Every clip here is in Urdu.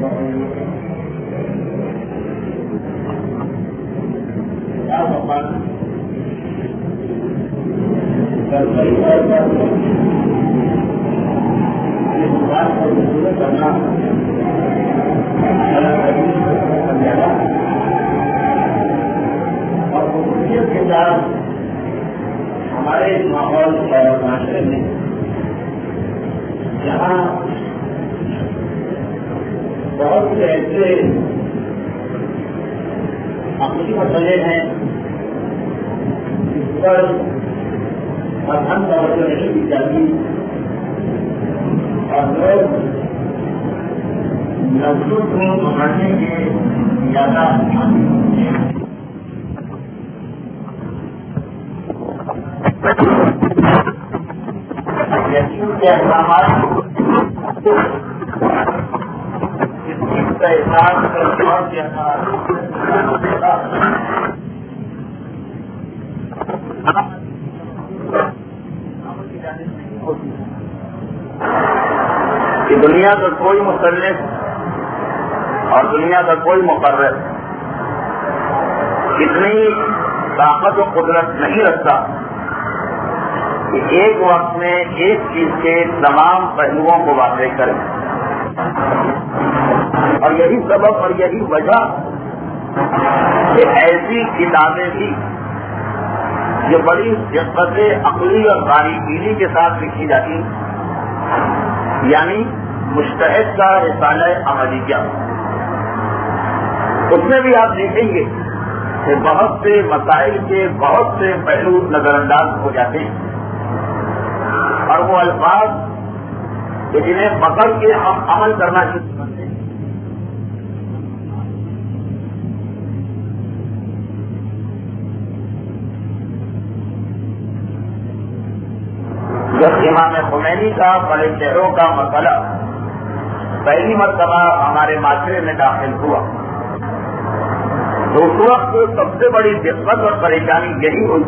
اور خصوصیت کے ساتھ ہمارے ماحول اور معاشرے میں جہاں بہت سے ایسے عقلی مسئلے ہیں جس پر اہم توجہ نہیں دی جاتی اور لوگ نسلوں کو پکڑنے کے زیادہ کے احکامات اس چیز کا احساس کہ دنیا کا کوئی مصنف اور دنیا کا کوئی مقرر اتنی طاقت و قدرت نہیں رکھتا کہ ایک وقت میں ایک چیز کے تمام پہلوؤں کو واضح کرے. اور یہی سبب اور یہی وجہ کہ ایسی کتابیں بھی جو بڑی دقت عقلی اور باریکی کے ساتھ لکھی جاتی یعنی مجتہد کا رسالہ احمدیہ، اس میں بھی آپ دیکھیں گے کہ بہت سے مسائل کے بہت سے پہلو نظر انداز ہو جاتے ہیں اور وہ الفاظ کہ جنہیں پکڑ کے ہم عمل کرنا شروع کرتے ہیں. جب امام خمینی کا بڑے شہروں کا مسئلہ پہلی مرتبہ ہمارے معاشرے میں داخل ہوا تو اس وقت سب سے بڑی دقت اور پریشانی یہی ہوئی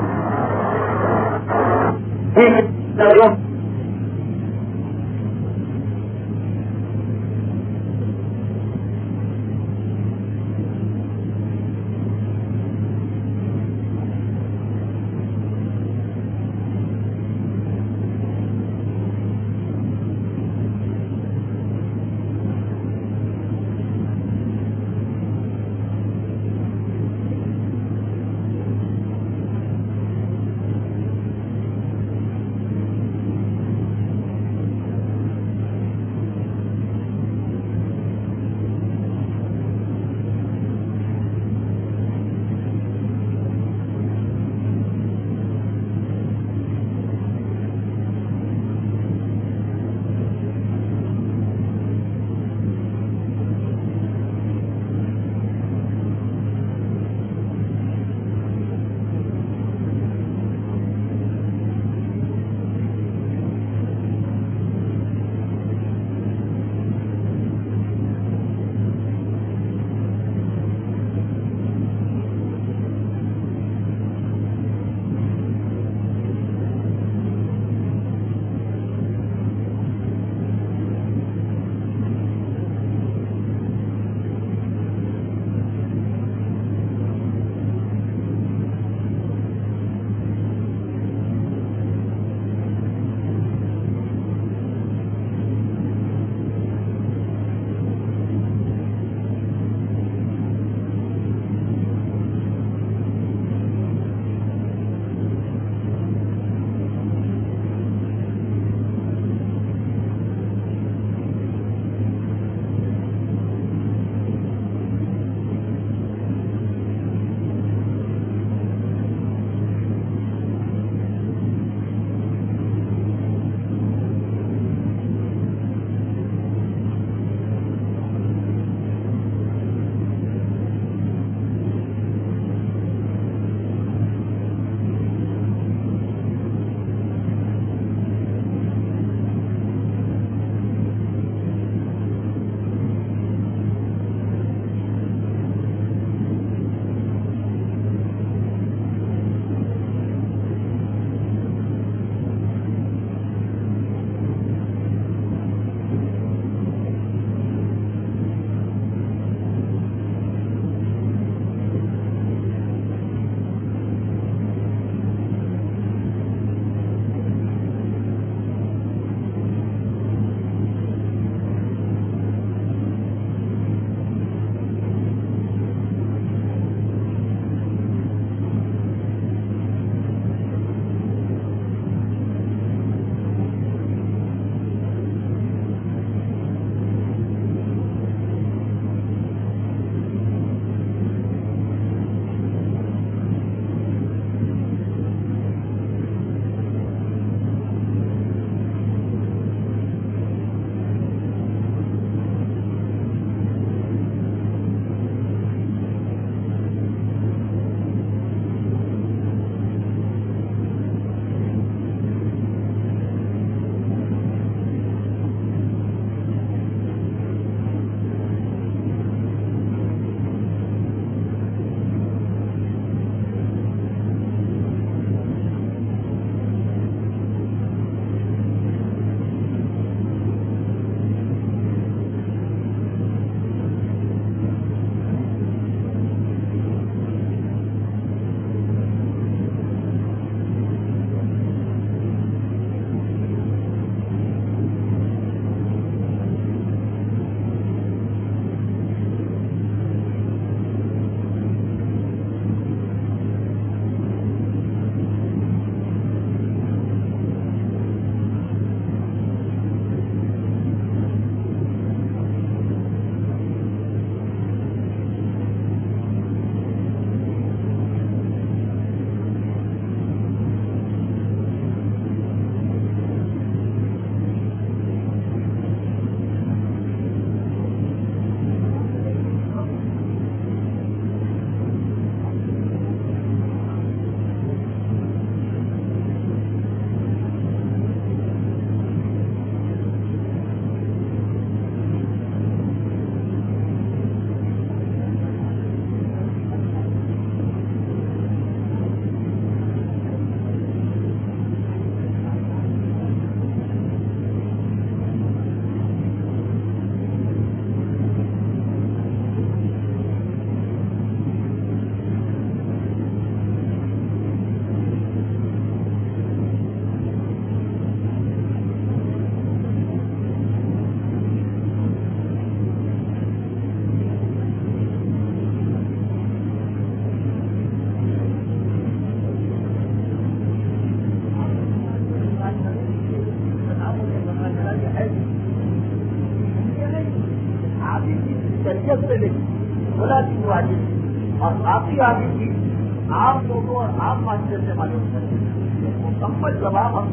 شریعت سے لیکن خدا کی واجب اور کافی آگے کی آپ لوگوں اور آپ معاشرے سے معلوم کریں مکمل جواب ہم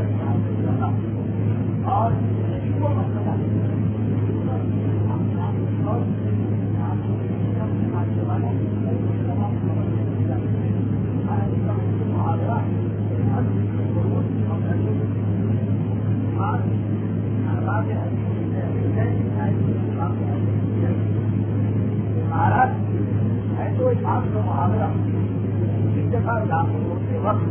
اور ہے تو ایک آپ کا محاورہ اس جگہ داخل ہوتے وقت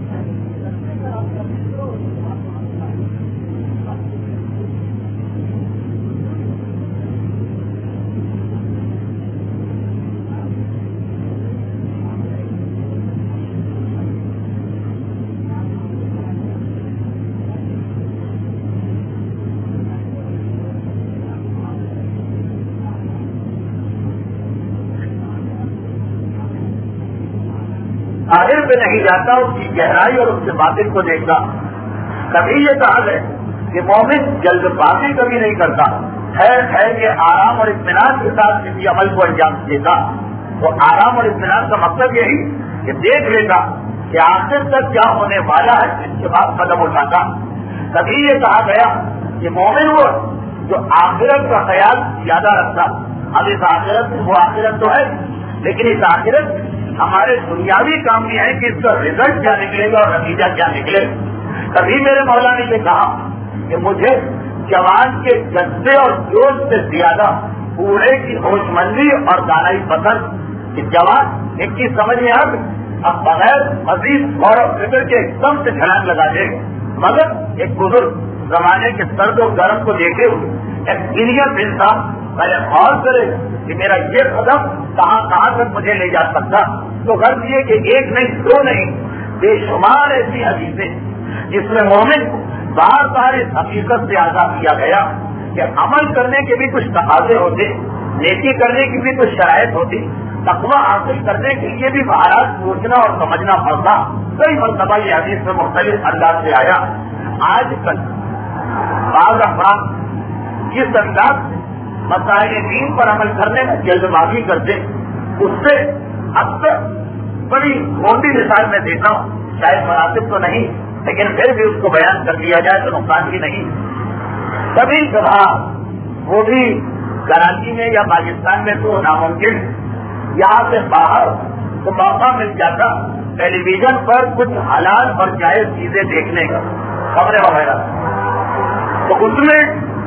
آخر پہ نہیں جاتا، اس کی گہرائی اور اس کے باطن کو دیکھتا. کبھی یہ کہا ہے کہ مومن جلد بازی کبھی نہیں کرتا، خیر کے آرام اور اطمینان کے ساتھ کسی عمل کو انجام دیتا. تو آرام اور اطمینان کا مقصد یہی کہ دیکھ لیتا کہ آخر تک کیا ہونے والا ہے، اس کے بعد قدم اٹھاتا. کبھی یہ کہا گیا کہ مومن وہ جو آخرت کا خیال زیادہ رکھتا. اب اس آخرت وہ آخرت تو ہے، لیکن اس آخرت ہمارے دنیاوی کام بھی ہے کہ اس کا رزلٹ کیا نکلے گا اور نتیجہ کیا نکلے. کبھی میرے مولا نے یہ کہا کہ مجھے جوان کے جذبے اور جوش سے زیادہ بوڑھے کی ہوش مندی اور دانائی پسند. کہ جوان ایک چیز سمجھ میں آ اب بغیر مزید غور و فکر کے ایک دم سے چھلانگ لگا دے، مگر ایک بزرگ زمانے کے سرد و گرم کو دیکھے ہوئے ایکسپیرینس انسان پہلے غور کرے کہ میرا یہ قدم کہاں تک مجھے لے جا سکتا. تو غرض یہ کہ ایک نہیں دو نہیں بے شمار ایسی حدیثیں جس میں مومن کو بار بار اس حقیقت سے آگاہ کیا گیا کہ عمل کرنے کے بھی کچھ تقاضے ہوتے، نیکی کرنے کی بھی کچھ شرائط ہوتی، تقویٰ حاصل کرنے کے لیے بھی حالات سوچنا اور سمجھنا پڑتا. کئی مرتبہ یہ حدیث میں مختلف انداز سے آیا. آج کل بعض افراد جس انداز سے مسائل دین پر عمل کرنے میں جلد بازی کرتے، اس سے اکثر بڑی موٹی مثال میں دیتا ہوں، شاید مناسب تو نہیں لیکن پھر بھی اس کو بیان کر دیا جائے تو نقصان بھی نہیں. کبھی کبھار وہ بھی کراچی میں یا پاکستان میں تو ناممکن، یہاں سے باہر تو موقع مل جاتا ٹیلی ویژن پر کچھ حلال اور جائز چیزیں دیکھنے کا، خبریں وغیرہ. تو اس میں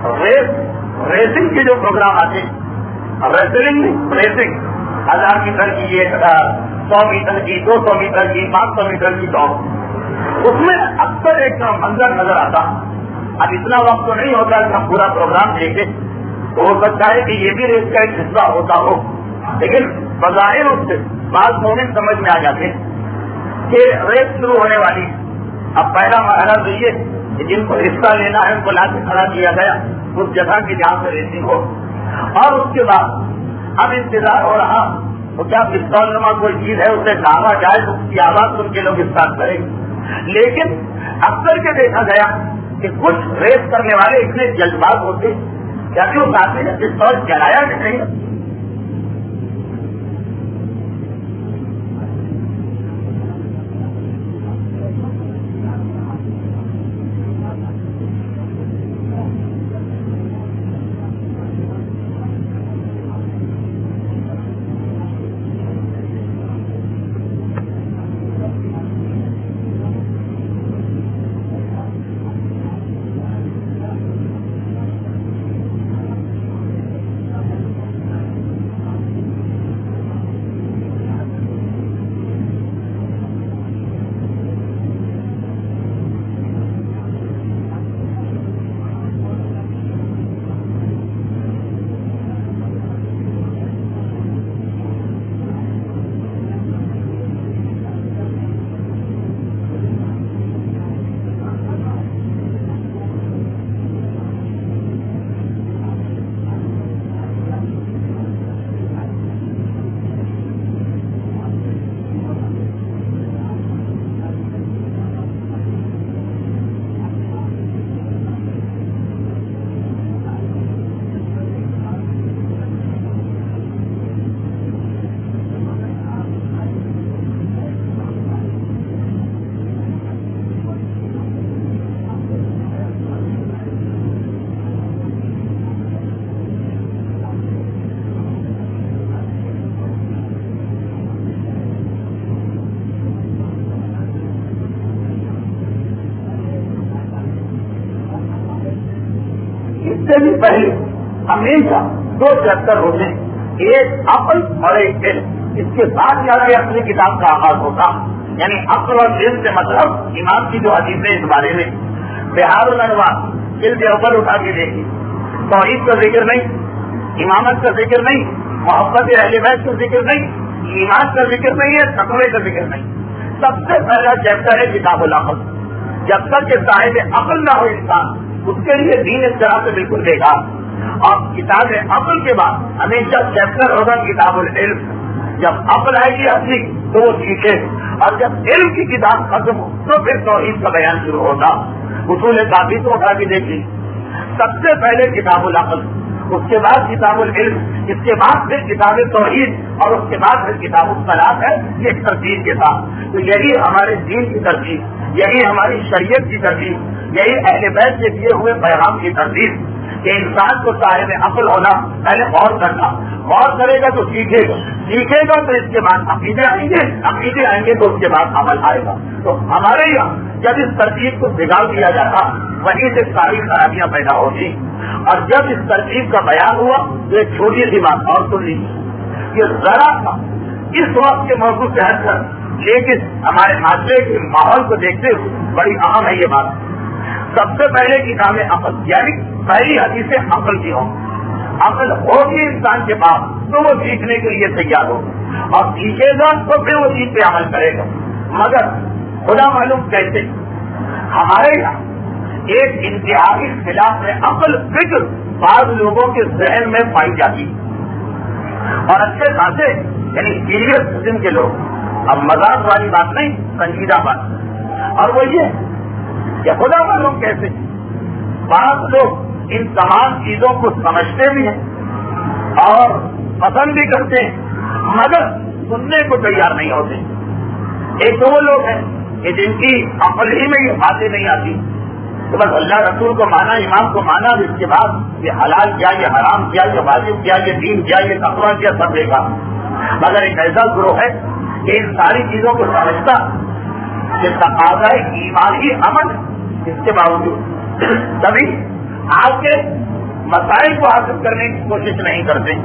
ریسنگ کے جو پروگرام آتے ہیں، ریسلنگ 1000 میٹر کی، 100 میٹر کی، 200 میٹر کی، 500 میٹر کی دوڑ، اس میں اکثر ایک منظر نظر آتا. اب اتنا وقت تو نہیں ہوتا کہ ہم پورا پروگرام دیکھیں، تو ہو سکتا ہے کہ یہ بھی ریس کا ایک حصہ ہوتا ہو، لیکن بظاہر اس سے بعض مومن سمجھ میں آ جاتے کہ ریس شروع ہونے والی. اب پہلا مرحلہ تو یہ کہ جن کو حصہ لینا ہے ان کو لا کے کھڑا کیا گیا اس جگہ کی جہاں سے ریسنگ ہو، اور اس کے بعد اب انتظار ہو رہا تو کیا پستول نما کوئی چیز ہے اسے کہا جائے تو اس کی آواز سن کے لوگ اسٹارٹ کریں. لیکن اکثر کے دیکھا گیا کہ کچھ ریس کرنے والے اتنے جلد باز ہوتے کیا کہ اس آدمی نے پستول چلایا کہ نہیں. سے بھی پہلے ہمیشہ 2 چیپٹر ہوتے ہیں، ایک عقل اور ایک علم. اس کے بعد جا کے اپنی کتاب کا آغاز ہوتا. یعنی عقل اور علم سے مطلب امام کی جو حدیث ہے اس بارے میں بہار الانوار جلد اول اٹھا کے دیکھی، توحید کا ذکر نہیں، امامت کا ذکر نہیں، محبت اہل بیت کا ذکر نہیں، ایمان کا ذکر نہیں ہے، تقوی کا ذکر نہیں. سب سے پہلا چیپٹر ہے کتاب العقل. جب تک کہ صاحب عقل نہ ہو انسان، اس کے لیے دین اس طرح سے بالکل بیکار. اور کتاب عقل کے بعد ہمیشہ چیپٹر ہوگا کتاب العلم. جب عقل آئے گی اپنی تو وہ سیکھے، اور جب علم کی کتاب ختم ہو تو پھر توحید کا بیان شروع ہوگا. اصول کافی کو اٹھا کے دیکھیے، سب سے پہلے کتاب العقل، اس کے بعد کتاب العلم، اس کے بعد پھر کتاب توحید، اور اس کے بعد پھر کتاب الصلاۃ ہے. یہ ترتیب کے ساتھ تو یہی ہمارے دین کی ترتیب، یہی ہماری شریعت کی ترتیب، یہی اہل بیت سے دیے ہوئے پیغام کی ترتیب کہ انسان کو صاحب عقل ہونا، پہلے غور کرنا، غور کرے گا تو سیکھے گا، سیکھے گا تو اس کے بعد عقیدے آئیں گے، عقیدے آئیں گے تو اس کے بعد عمل آئے گا. تو ہمارے یہاں جب اس ترتیب کو بگاڑ دیا جاتا وہیں سے ساری خرابیاں پیدا ہوتی. اور جب اس ترتیب کا بیان ہوا تو ایک چھوٹی سی بات اور سن لیجیے، یہ ذرا تھا اس وقت کے موضوع سے ہٹ کر، لیکن ہمارے معاشرے کے ماحول کو دیکھتے ہوئے بڑی اہم ہے یہ بات. سب سے پہلے کتاب عقل، یعنی پہلی حدیث عقل کی ہو. عقل ہوگی انسان کے پاس تو وہ سیکھنے کے لیے تیار ہو، اور سیکھے گا تو پھر وہ چیز پہ عمل کرے گا. مگر خدا معلوم کیسے ہمارے یہاں ایک انتہائی خلاف عقل فکر بعض لوگوں کے ذہن میں پائی جاتی، اور اچھے خاصے یعنی سیریس قسم کے لوگ. اب مذاق والی بات نہیں، سنجیدہ بات. اور وہ یہ کہ خدا معلوم کیسے بعض لوگ ان تمام چیزوں کو سمجھتے بھی ہیں اور پسند بھی کرتے ہیں، مگر سننے کو تیار نہیں ہوتے. ایک تو وہ لوگ ہیں کہ جن کی عقل ہی میں یہ باتیں نہیں آتی، تو بس اللہ رسول کو مانا، امام کو مانا، اس کے بعد یہ حلال کیا، یہ حرام کیا، یہ واجب کیا، یہ دین کیا، یہ تقویٰ کیا، سب دیکھا. مگر ایک ایسا گروہ ہے کہ ان ساری چیزوں کو سمجھتا کہ تقاضا ایمان ہی عمل، اس کے باوجود کبھی آپ کے مسائل کو حاصل کرنے کی کوشش نہیں کرتے.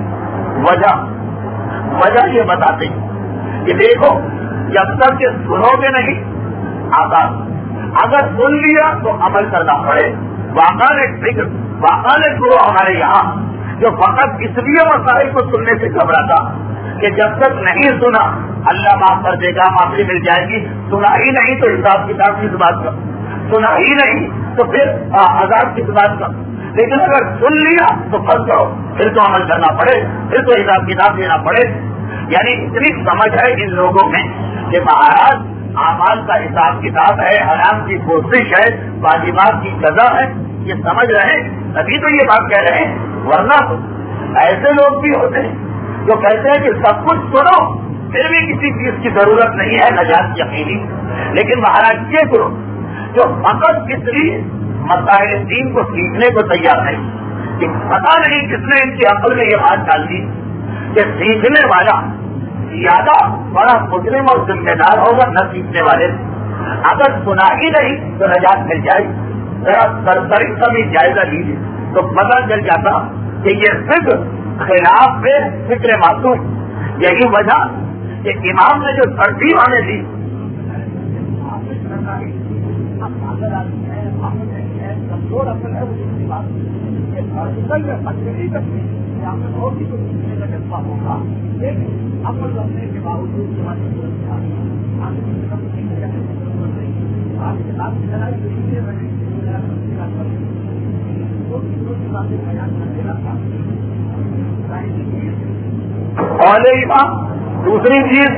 وجہ یہ بتاتے کہ دیکھو جب تک کہ سنو گے نہیں آسان، اگر سن لیا تو عمل کرنا پڑے. واقعی ایک فکر، واقعی گروہ ہمارے یہاں جو فقط اس لیے مسائل کو سننے سے گھبراتا کہ جب تک نہیں سنا اللہ معاف کر دے گا، معافی مل جائے گی. سنا ہی نہیں تو حساب کتاب کس بات کا، سنا ہی نہیں تو پھر عذاب کس بات کا. لیکن اگر سن لیا تو پھنس جاؤ، پھر تو عمل کرنا پڑے، پھر تو حساب کتاب دینا پڑے. یعنی اتنی سمجھ ہے ان لوگوں میں کہ مہاراج اعمال کا حساب کتاب ہے، حرام کی کوشش ہے، واجبات کی سزا ہے، یہ سمجھ رہے ہیں تبھی تو یہ بات کہہ رہے ہیں. ورنہ ایسے لوگ بھی ہوتے ہیں جو کہتے ہیں کہ سب کچھ سنو پھر بھی کسی چیز کی ضرورت نہیں ہے، نجات یقینی. لیکن مہاراج یہ کرو جو فقط اس لیے مسائل دین کو سیکھنے کو تیار نہیں کہ پتا نہیں کس نے ان کی عقل میں یہ بات ڈال دی کہ سیکھنے والا زیادہ بڑا مجرم اور ذمہ دار ہوگا نہ سیکھنے والے. اگر سنا ہی نہیں تو نجات مل جائے. ذرا سرسری کا بھی جائزہ لیجیے تو پتہ چل جاتا کہ یہ فکر خلاف میں فکر معصوم. یہی وجہ کہ امام نے جو ترتیب ہمیں دی عمل رکھنے کے باوجود اور دوسری چیز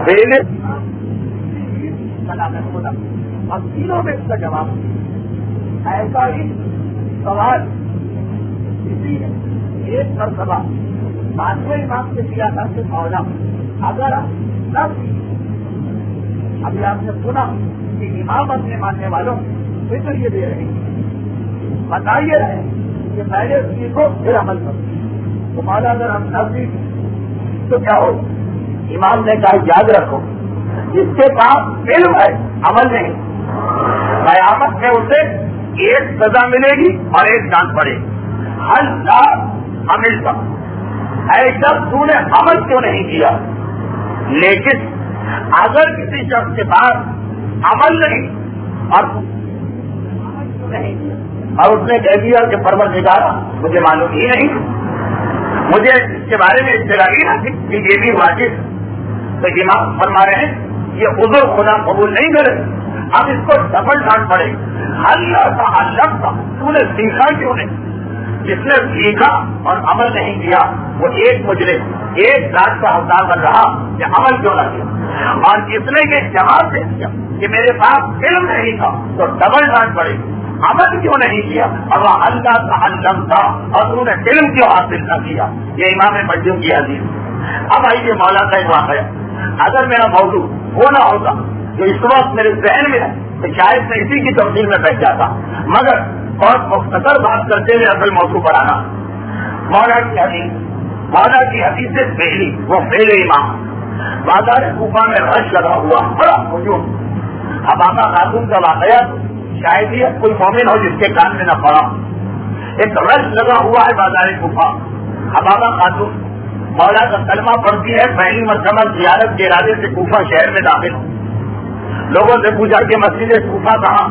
اب تینوں میں اس کا جواب ایسا ہی سوال کسی ایک مرتبہ پانچویں امام سے کیا تھا کہ مولا اگر ابھی آپ نے سنا کہ امام اپنے ماننے والوں فکر یہ دے رہے ہیں، بتائیے رہے کہ پہلے سیکھو پھر عمل کرو. تو مولا اگر ہم نہ سیکھیں تو کیا ہو؟ امام نے کہا یاد رکھو جس کے پاس علم ہے عمل نہیں، قیامت میں اسے ایک سزا ملے گی اور ایک ڈانٹ پڑے. حل لا عمل کا، ایسا تو نے عمل کیوں نہیں کیا؟ لیکن اگر کسی شخص کے پاس عمل نہیں اور اور اس نے کہہ دیا کہ پروردگار مجھے معلوم ہی نہیں، مجھے اس کے بارے میں اطلاع ہی نہ تھی کہ یہ بھی واجب، تو امام فرما رہے ہیں یہ عذر خدا قبول نہیں کرے، اب اس کو ڈبل ڈانٹ پڑے، اللہ کا علم کا تو نے سیکھا کیوں نہیں؟ جس نے سیکھا اور عمل نہیں کیا وہ ایک مجرم ایک ذات کا حقدار بن رہا کہ عمل کیوں نہ کیا، اور جس نے یہ جواب دے دیا کہ میرے پاس علم نہیں تھا تو ڈبل ڈانٹ پڑے، عمل کیوں نہیں کیا، اور وہ اللہ کا علم تھا اور انہوں نے علم کیوں حاصل نہ کیا۔ یہ امام مجدد کی حدیث۔ اب آئیے مولا کا ایک واقعہ، اگر میرا موضوع وہ نہ ہوتا جو اس وقت میرے ذہن میں ہے تو شاید میں اسی کی تفصیل میں بیٹھ جاتا، مگر بہت مختصر بات کرتے ہوئے اصل موضوع پر آنا۔ مولا کی حدیث سے پہلی وہ پہلے امام، بازار کوفہ میں رش لگا ہوا بڑا ہجوم، اب آقا خاتون کا واقعہ شاید ہی کوئی مومن ہو جس کے کان میں نہ پڑا، ایک رش لگا ہوا ہے بازار کوفہ، اب آقا خاتون مولا کا کلمہ پڑھتی ہے، پہلی مرتبہ زیارت کے ارادے سے کوفہ شہر میں داخل ہو، لوگوں سے پوچھا کہ مسجد کوفہ کہاں،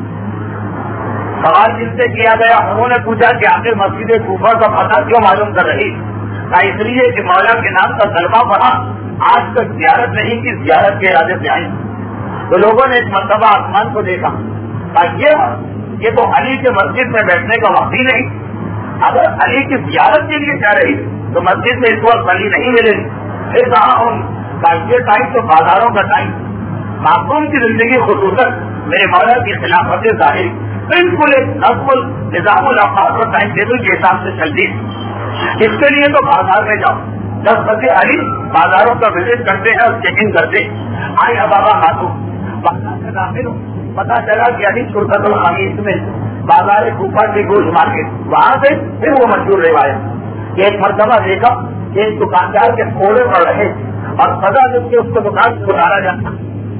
سوال جن سے کیا گیا انہوں نے پوچھا کہ آخر مسجد کوفہ کا پتہ کیوں معلوم کر رہی، اس لیے کہ مولا کے نام کا کلمہ پڑھا، آج تک زیارت نہیں کی، زیارت کے ارادے سے آئی، تو لوگوں نے ایک مرتبہ آسمان کو دیکھا، یہ تو علی کے مسجد میں بیٹھنے کا وقت ہی نہیں، اگر علی کی زیارت کے لیے جا رہی تو مسجد میں اس وقت علی نہیں ملے گی، پھر کہاں ہوں، یہ ٹائم تو بازاروں کا ٹائم، معصوم کی زندگی خصوصاً میرے مولا کی خلافت ظاہر بالکل ایک نظم نظام الاوقات اور ٹائم ٹیبل کے حساب سے چلتی ہے، اس کے لیے تو بازار میں جاؤ، 10 بجے علی بازاروں کا وزٹ کرتے ہیں اور چیکنگ کرتے، آئی بابا خاتون بازار میں داخل ہوں، پتا چلا کہ علی شرکت الخمیس میں بازار کوفہ کی گوشت مارکیٹ، وہاں سے پھر وہ مشہور روایت کہ ایک مرتبہ دیکھا کہ ایک دکاندار کے کوڑے پڑ رہے اور سزا جب کے اس کو دکان سے اتارا جاتا،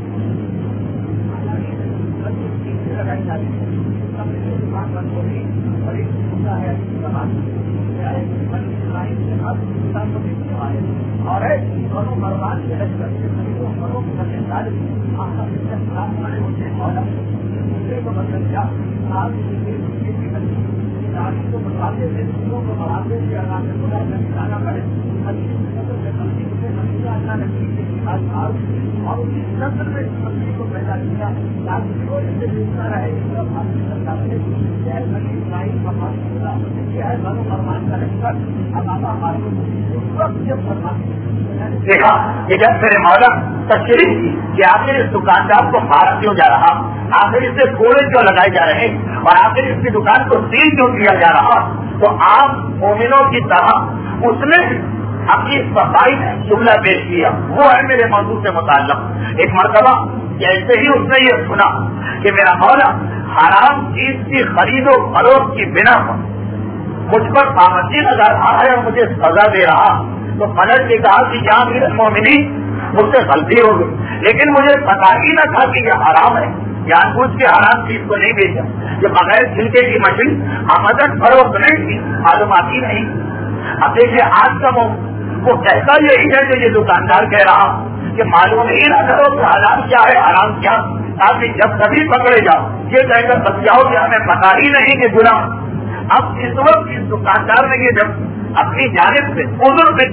دیکھا کہ جب میرے مولا تشریح کی کہ آخر اس دکاندار کو مارا کیوں جا رہا، آخر اس سے کوڑے کیوں لگائے جا رہے اور آخر اس کی دکان کو سیل کیوں کیا جا رہا، تو عام مومنوں کی طرح اس نے اپنی صفائی جملہ پیش کیا، وہ ہے میرے موضوع سے متعلق۔ ایک مرتبہ جیسے ہی اس نے یہ سنا کہ میرا مولا حرام چیز کی خرید و فروخت کی بنا پر مجھ پر پابندی لگا رہا ہے اور مجھے سزا دے رہا، تو پلٹ کے کہا کہ جہاں میرے مومنین مجھ سے غلطی ہو گئی، لیکن مجھے پتا ہی نہ تھا کہ یہ حرام ہے، جان بوجھ کے حرام چیز کو نہیں بیچا، یہ بغیر چھلکے کی مچھلی آمدن فروخت نہیں تھی، معلوماتی نہیں۔ اب دیکھیے آج کا وہ کہتا یہی ہے جو یہ دکاندار کہہ رہا کہ معلوم ہی نہ کرو کہ حلال کیا ہے حرام کیا، تاکہ جب کبھی پکڑے جاؤ یہ کہہ کر بچ جاؤ کہ ہمیں پتا ہی نہیں کہ گناہ۔ اب اس وقت اس دکاندار نے یہ جب اپنی جانب سے عذر پہ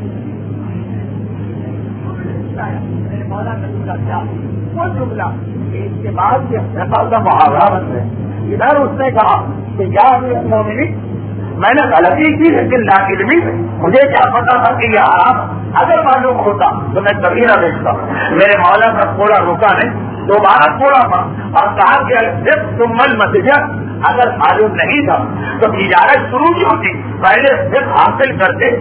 وہ جملہ اس کے بعد یہ نقل کا محاورہ بن ہے، ادھر اس نے کہا کہ یا مومنین میں نے غلطی کی لیکن لاعلمی میں مجھے کیا پتا تھا کہ یہ حرام، اگر معلوم ہوتا تو میں کبھی نہ بیچتا۔ میرے مولا کا کوڑا رکا نہیں، دوبارہ کوڑا پڑا اور کہا کہ صرف تم المسجد، اگر معلوم نہیں تھا تو تجارت شروع کی ہوتی، پہلے صرف حاصل کرتے۔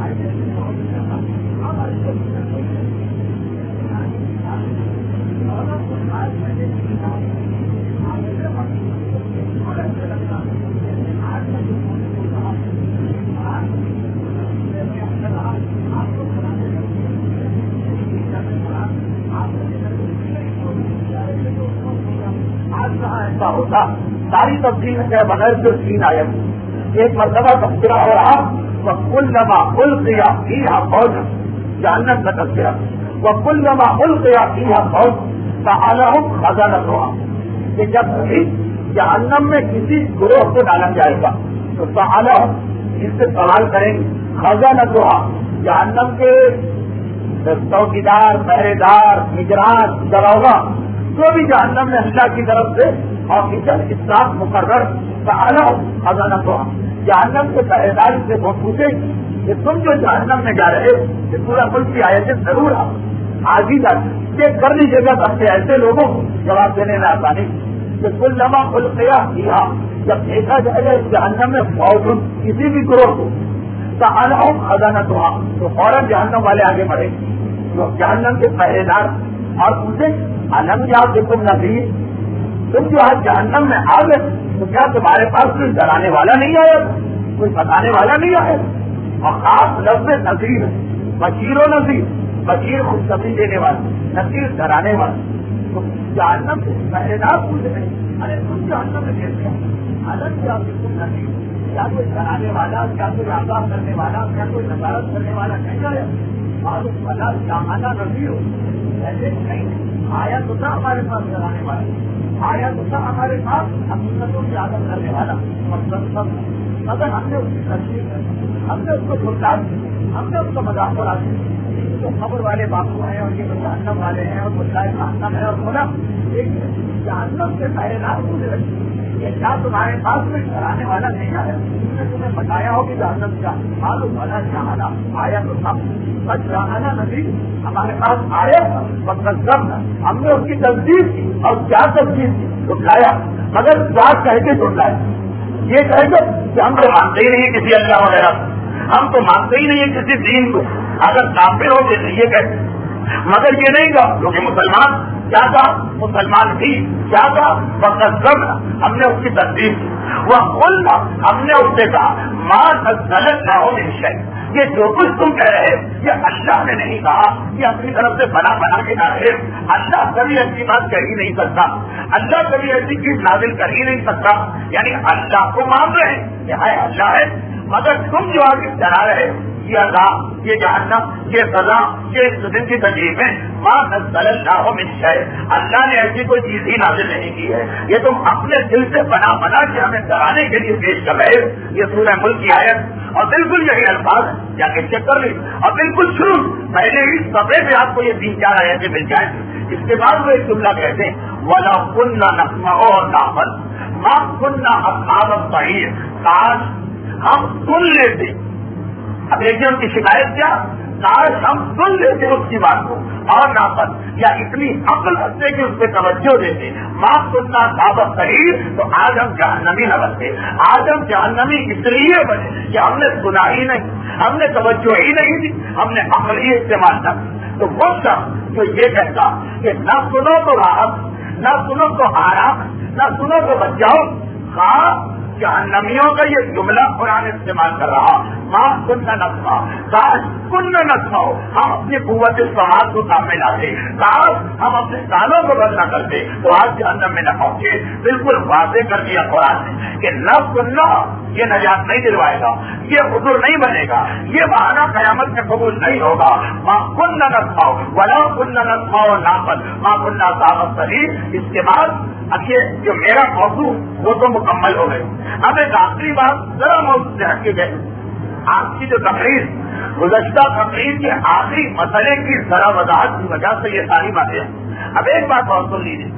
ہوتا ساری تفصیل کے بغیر جو تین آیت ایک مرتبہ تذکرہ ہو رہا وَكُلَّمَا أُلْقِيَ فِيهَا فَوْجٌ جہنم کا تذکرہ وَكُلَّمَا أُلْقِيَ فِيهَا فَوْجٌ سَأَلَهُمْ خَزَنَتُهَا کہ جب بھی جہنم میں کسی گروہ کو ڈالا جائے گا تو سَأَلَهُمْ اس سے سوال کریں گے خَزَنَتُهَا جہنم کے چوکیدار پہرے دار نگران دروگا جو بھی جہنم میں اللہ کی طرف سے آفیسر اسٹاف مقرر خزانہ کو جہنم کے پہرے دار سے وہ پوچھے کہ تم جو جہنم میں جا رہے یہ پورا ملک کی آیتیں ضرور آج ہی جاتے یہ کر لیجیے گا اپنے ایسے لوگوں کو جواب دینے میں آسانی کہ کل لمحہ کل کیا جب دیکھا جائے گا اس جہنم میں فوج کسی بھی گروہ کو خزانہ تو فوراً جہنم والے آگے بڑھے جہنم کے پہرے دار اور پوچھے علم یا تم نبی تم جو آج جہنم میں آ گئے تو کیا تمہارے پاس کوئی ڈرانے والا نہیں آیا کوئی بتانے والا نہیں آیا اور خاص لفظ نذیر بشیر و نذیر بشیر خوشخبری دینے والا نذیر ڈرانے والا تو جہنم سے پہلے دار پوچھ رہے ارے تم جہنم میں کیسے علم یا تم نبی کیا کوئی ڈرانے والا کیا کوئی آگاہ کرنے والا کیا کوئی نظارت کرنے والا نہیں آیا معلوم والا جہانا نذیر ہو ایسے نہیں آیا تو تھا ہمارے پاس ڈرانے والا آیا تو تھا ہمارے پاس حقیقتوں کی عادت کرنے والا مطلب سب اگر ہم نے اس کی تصویر کر ہم نے اس کو چھوٹا ہم نے اس کو مذاق اڑا دی تو خبر والے باپو ہیں اور یہ جہنم والے ہیں اور بچائے جہنم ہے اور بولا ایک جہنم سے پہلے رات پوچھ رہی یہ کیا تمہارے پاس کوئی ڈرانے والا نہیں آیا تمہیں بتایا ہو کہ جہنم کا معلوم والا جہانا آیا تو تھا بس جہانا نبی ہمارے پاس آیا مطلب سب ہم نے اس کی تصدیق کی اور کیا تصدیق کی ڈھلایا مگر کیا کہہ کے ڈھلایا یہ کہہ کے کہ ہم تو مانتے ہی نہیں کسی اللہ وغیرہ ہم تو مانتے ہی نہیں کسی دین کو اگر کافر ہو تو یہ کہتے مگر یہ نہیں کہا کیونکہ مسلمان کیا کہا مسلمان بھی کیا کہا وقت سب ہم نے اس کی تصدیق کی وہ کھولنا ہم نے اس سے کہا ماں غلط نہ ہو نشے یہ جو کچھ تم کہہ رہے یہ اللہ نے نہیں کہا یہ اپنی طرف سے بنا کے نہ رہے اللہ کبھی ایسی بات کہہ ہی نہیں سکتا اللہ کبھی ایسی چیز نازل کر ہی نہیں سکتا یعنی اللہ کو مان رہے ہیں یہ اللہ ہے مگر تم جو آگے چلا رہے یہ عذاب یہ جہنم یہ سزا یہ اس دن کی تکلیفیں ماں نزل اللہ من شیء اللہ نے ایسی کوئی چیز ہی نازل نہیں کی ہے یہ تم اپنے دل سے بنا کے ہمیں ڈرانے کے لیے پیش کر رہے یہ سورہ ملک کی آیت اور بالکل یہی الفاظ جا کے چیک کر لی اور بالکل شروع پہلے ہی سفے پہ آپ کو یہ 3-4 آیتیں مل جائیں اس کے بعد وہ ایک جملہ کہتے ہیں وَلَوْ كُنَّا نَسْمَعُ نَعْقِلُ مَا كُنَّا أَصْحَابَ السَّعِيرِ کاش ہم سن لیتے اب ایک جن کی شکایت کیا کاش ہم سن لیتے اس کی بات کو اور ناپت یا اتنی عقل رکھتے کہ اس پہ توجہ دیتے ماں سننا ثابت صحیح تو آج ہم جہنمی نہ بنتے آج ہم جہنمی اس لیے بنے کہ ہم نے سنا ہی نہیں ہم نے توجہ ہی نہیں دی ہم نے عقل ہی استعمال نہ تو وہ شخص جو یہ کہتا کہ نہ سنو تو راحت نہ سنو تو آرام نہ سنو تو بچ جاؤ جہنمیوں کا یہ جملہ قرآن استعمال کر رہا ماں کننا نسما کاش کننا نسما ہو ہم اپنی قوت سماج کو سامنے لاتے کاش ہم اپنے کانوں کو بند نہ کرتے تو آج جہنم میں نہ پہنچے بالکل واضح کر دیا قرآن نے کہ نہ سننا یہ نجات نہیں دلوائے گا یہ حضور نہیں بنے گا یہ بہانہ قیامت میں قبول نہیں ہوگا ماں کننا نسما ہو ولا کننا نسما ہو ناپل ماں کننا صاحب صحیح اس کے بعد اب یہ جو میرا موضوع وہ تو مکمل ہو گئے اب ایک آخری بات ذرا موضوع سے ہٹ کے گئے آپ کی جو تقریر گزشتہ تقریر کے آخری مسئلے کی ذرا وضاحت کی وجہ سے یہ ساری باتیں اب ایک بات اور سن لیجیے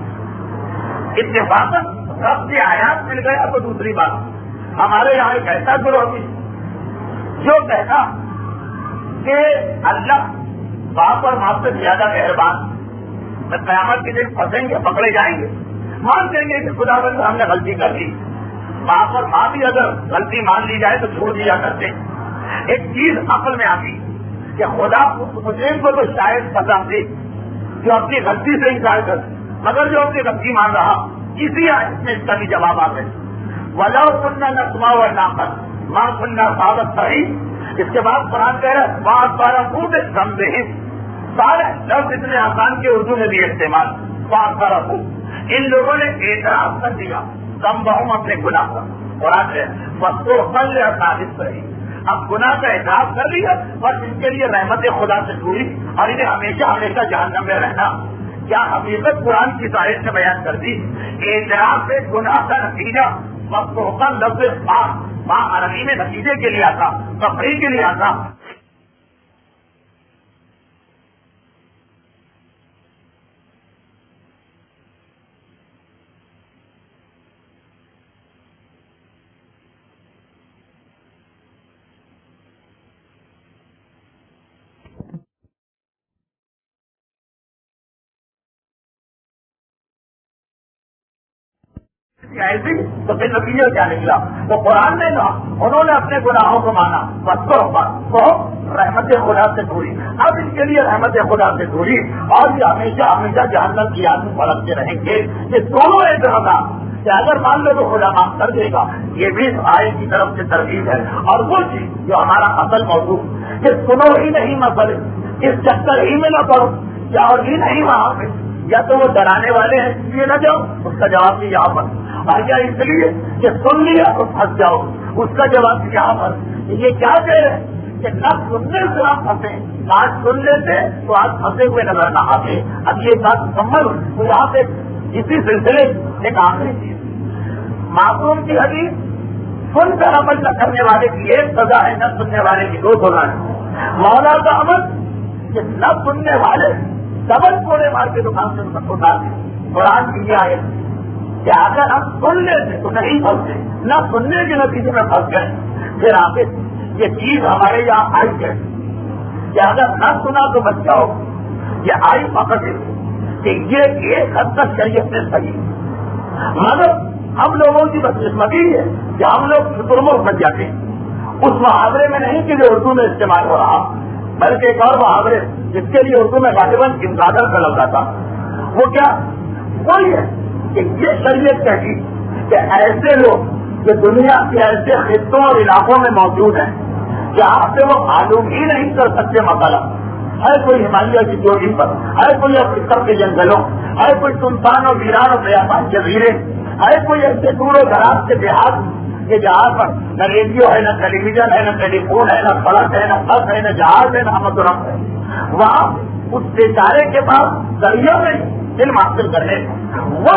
اتفاق رب سے آیات مل گیا تو دوسری بات ہمارے یہاں ایک ایسا گروہ بھی جو کہتا کہ اللہ باپ اور ماں سے زیادہ مہربان قیامت کے دن پھنسیں گے پکڑے جائیں گے مان دیں گے کہ خدا بند ہم نے غلطی کر دی باپ اور ماں بھی اگر غلطی مان لی جائے تو چھوڑ دیا کرتے ایک چیز عقل میں آتی کہ خدا مجرم کو تو شاید سزا دے جو اپنی غلطی سے انکار کر، مگر جو اپنی غلطی مان رہا، اسی آیت میں اس کا بھی جواب آ گئے وَلَوْ كُنَّا نَسْمَعُ وَنَعْقِلُ مَا كُنَّا أَصْحَابَ السَّعِيرِ۔ اس کے بعد قرآن کہہ رہا ہے وَأَعْتَرَفُوا بِذَنبِهِمْ، سارے لفظ اتنے آسان کے اردو میں بھی استعمال، وَأَعْتَرَفُوا، ان لوگوں نے اعتراف کر دیا ذنبہم، اپنے گناہ کا۔ قرآن ہے فَاسْتُغْفِرَ لِأَصْحَابِ السَّعِيرِ، اب گناہ کا اعتراف کر لیا، بس ان کے لیے رحمت خدا سے دوری اور انہیں ہمیشہ ہمیشہ جہنم میں رہنا۔ کیا حقیقت قرآن کی آیت نے بیان کر دی؟ اعتراف سے گناہ کا نتیجہ مفتوحاً لفظ ماں عربی میں نتیجے کے لیے آتا، تفریح کے لیے آتا۔ ایسی تو پھر نتیجہ کیا نکلا؟ تو قرآن نے نا انہوں نے اپنے گناہوں کو مانا، بس تو رحمت خدا سے دوری، اب ان کے لیے رحمت خدا سے دوری اور یہ ہمیشہ ہمیشہ جہنم کی آگ میں پلٹتے رہیں گے۔ یہ دونوں اعتراضات کہ اگر مان لو تو خدا معاف کر دے گا، یہ بھی اس آیت کی طرف سے ترغیب ہے۔ اور وہ چیز جو ہمارا اصل موضوع کہ سنو ہی نہیں مسئلے، اس چکر ہی میں نہ پڑو، جاؤ ہی نہیں وہاں پہ، یا تو وہ ڈرانے والے ہیں اس لیے نہ جاؤ، اس کا جواب بھی یہاں پر، اور یا اس لیے کہ سن لیا تو پھنس جاؤ، اس کا جواب بھی یہاں پر۔ یہ کیا کہہ رہے ہیں کہ نہ سننے سے آپ پھنسے، آج سن لیتے تو آج پھنسے ہوئے نظر نہ آتے۔ اب یہ بات مکمل تو یہاں پہ اسی سلسلے ایک آخری چیز، معصوم کی حدیث سن کر عمل نہ کرنے والے کی ایک سزا ہے، نہ سننے والے کی دو سزا ہے۔ مولا کا عمل کہ نہ سننے والے ڈبل کوڑے مار کے دکان سے اتار دیں۔ قرآن کی یہ آیت کہ اگر ہم سن لیتے تو نہیں پھنستے، نہ سننے کے نتیجے میں پھنس گئے۔ پھر آپ یہ چیز ہمارے یہاں آئی ہے کہ اگر نہ سنا تو بچ جاؤ، یہ آئی فقط ہے کہ یہ ایک حد تک شریعت میں صحیح، مگر ہم لوگوں کی بدقسمتی ہے کہ ہم لوگ شترمرغ بن جاتے ہیں اس محاورے میں، نہیں کہ جو اردو میں استعمال ہو رہا، بلکہ ایک اور محاورے جس کے لیے اردو میں غالباً امدادر کا لفظ آتا، وہ کیا وہی ہے کہ یہ شریعت کہتی کہ ایسے لوگ جو دنیا کے ایسے خطوں اور علاقوں میں موجود ہیں جہاں سے وہ معلوم ہی نہیں کر سکتے مسئلہ، ہے کوئی ہمالیہ کی چوٹی پر، ہے کوئی افریقہ کے جنگلوں، ہے کوئی سنسان اور ویران اور بیابان جزیرے، ہے کوئی ایسے دور و دراز کے دیہات کہ جہاں پر نہ ریڈیو ہے، نہ ٹیلی ویژن ہے، نہ ٹیلی فون ہے، نہ سڑک ہے، نہ بس ہے، نہ جہاز ہے، نہ مدرم ہے، وہاں اس بیچارے کے پاس ذریعہ نہیں علم حاصل کرنے وہ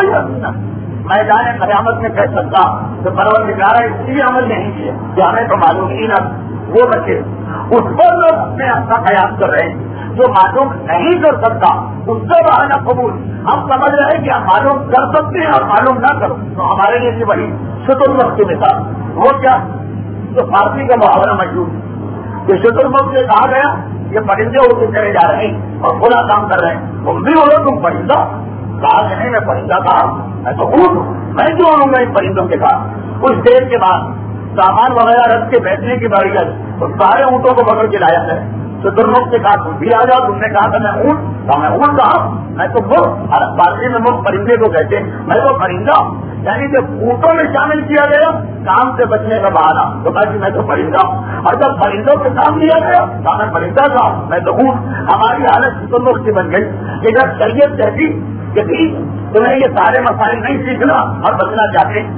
میدان قیامت میں کہہ سکتا تو پروردگار اس لیے عمل نہیں کیا کہ ہمیں تو معلوم ہی نہ وہ بچے، اس پر لوگ اپنے آپ کا قیاس کر رہے ہیں۔ جو معلوم نہیں کر سکتا اس سے بہانا قبول، ہم سمجھ رہے ہیں کہ ہم معلوم کر سکتے ہیں اور معلوم نہ کرو، تو ہمارے لیے بھی وہی شترمرغ کی مثال، وہ کیا جو فارسی کا محاورہ موجود کہ شترمرغ سے کہا گیا یہ پرندے اڑتے چلے جا رہے ہیں اور بڑا کام کر رہے ہیں، تم بھی اڑو، تم پرندہ، کہا کہ نہیں میں پرندہ کہا، میں تو اونٹ ہوں، میں جو اڑوں گا ان پرندوں کے ساتھ۔ کچھ دیر کے بعد سامان وغیرہ رکھ کے بیٹھنے کی باری آئی تو سارے اونٹوں کو پکڑ کے لایا ہے۔ شترمرغ سے کہا تم بھی آ جاؤ، تم نے کہا تھا میں اونٹ، تو میں اونٹ کہا، میں تو فارسی میں مفت پرندے کو کہتے ہیں، میں تو پرندہ، یعنی جب اونٹوں میں شامل کیا گیا کام سے بچنے کا بہانا تو کہا کہ میں تو پرندہ، اور جب پرندوں سے کام لیا گیا تو میں پرندہ تھا، میں تو اونٹ۔ ہماری حالت شترمرغ کی بن گئی کہ جب شریعت کہتی کہ تمہیں یہ سارے مسائل نہیں سیکھنا اور بچنا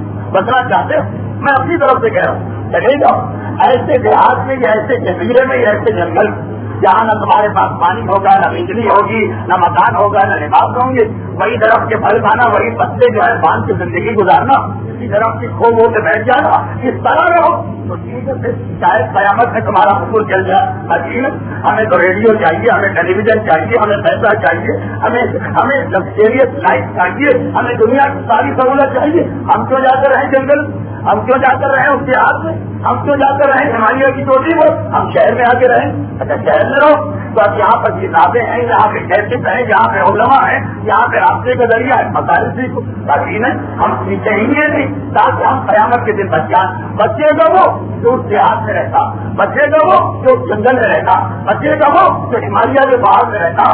چاہتے میں اپنی طرف سے کہہ رہا ہوں چلے جاؤ ایسے دیہات میں یا ایسے جزیرے میں یا ایسے جنگل جہاں نہ تمہارے پاس پانی ہوگا، نہ بجلی ہوگی، نہ مکان ہوگا، نہ لباس ہوں گے، وہی درخت کے پھل کھانا، وہی پتے جو ہے باندھ کے زندگی گزارنا، اسی درخت کی کھو ہو کے بیٹھ جانا، اس طرح رہو تو ٹھیک ہے، شاید قیامت میں تمہارا حصول چل جائے۔ حقیقی ہمیں تو ریڈیو چاہیے، ہمیں ٹیلی ویژن چاہیے، ہمیں پیسہ چاہیے، ہمیں لگژریس لائف چاہیے، ہمیں دنیا کی ساری سہولت چاہیے، ہم کیوں جاتے رہے جنگل؟ ہم کیوں جا کر رہے اس کے ہاتھ میں؟ ہم کیوں جا کر رہے ہمالیہ کی چوٹی پر؟ ہم شہر میں آ کے رہیں۔ اچھا شہر میں رہو تو اب یہاں پر کتابیں ہیں، یہاں پہ کیسٹ ہیں، یہاں پہ علماء ہیں، یہاں پہ راستے کا ذریعہ ہے، مسائل سیکھو تاکہ ہم سیکھیں گے نہیں تاکہ ہم قیامت کے دن بچ جائیں۔ بچے گا وہ جو اس دیہات میں رہتا، بچے گا وہ جو جنگل میں رہتا، بچے گا وہ جو ہمالیہ کے باہر میں رہتا۔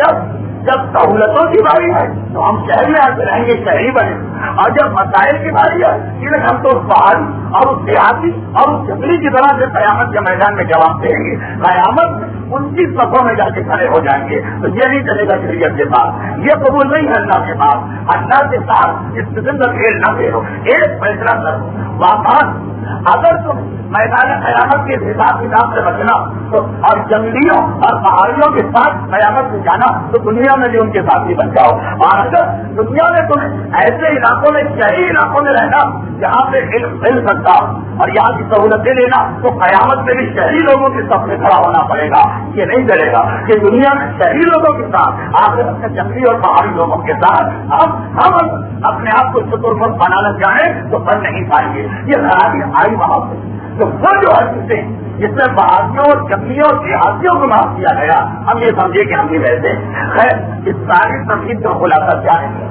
جب سہولتوں کی باری ہے تو ہم شہر میں آ کے رہیں گے، شہری بنے، اور جب مسائل کی باری ہے کہ ہم تو اس پہاڑی اور اس دیہاتی اور اس جنگلی کی طرح سے قیامت کے میدان میں جواب دیں گے۔ قیامت ان کی صفوں میں جا کے کھڑے ہو جائیں گے تو یہ نہیں چلے گا شریعت کے پاس، یہ قبول نہیں ہے اللہ کے پاس۔ اللہ کے ساتھ اس قسم کا کھیل نہ کھیلو، ایک فیصلہ کرو واپس۔ اگر تم میدان قیامت کے حساب کتاب سے بچنا تو اور جنگلیوں اور پہاڑیوں کے ساتھ قیامت سے جانا تو دنیا میں بھی ان کے ساتھ ہی بن جاؤ۔ اور اگر دنیا میں تمہیں ایسے علاقوں میں، شہری علاقوں میں رہنا جہاں پہ علم مل سکتا اور یہاں کی سہولتیں لینا تو قیامت میں بھی شہری لوگوں کے سب میں کھڑا ہونا پڑے گا۔ یہ نہیں چلے گا کہ دنیا میں شہری لوگوں کے ساتھ آخرت میں جنگلی اور پہاڑی لوگوں کے ساتھ ہم اپنے آپ کو شکر مند بنانا چاہیں تو بن نہیں پائیں گے۔ یہ خرابی آئی وہاں سے تو وہ جو حدیثیں جس میں پہاڑیوں اور جنگلیوں اور دیہاتیوں کو معاف کیا گیا، ہم یہ سمجھے کہ ہم بھی ویسے خیر اس ساری تفصیل کا خلاصہ کیا ہے؟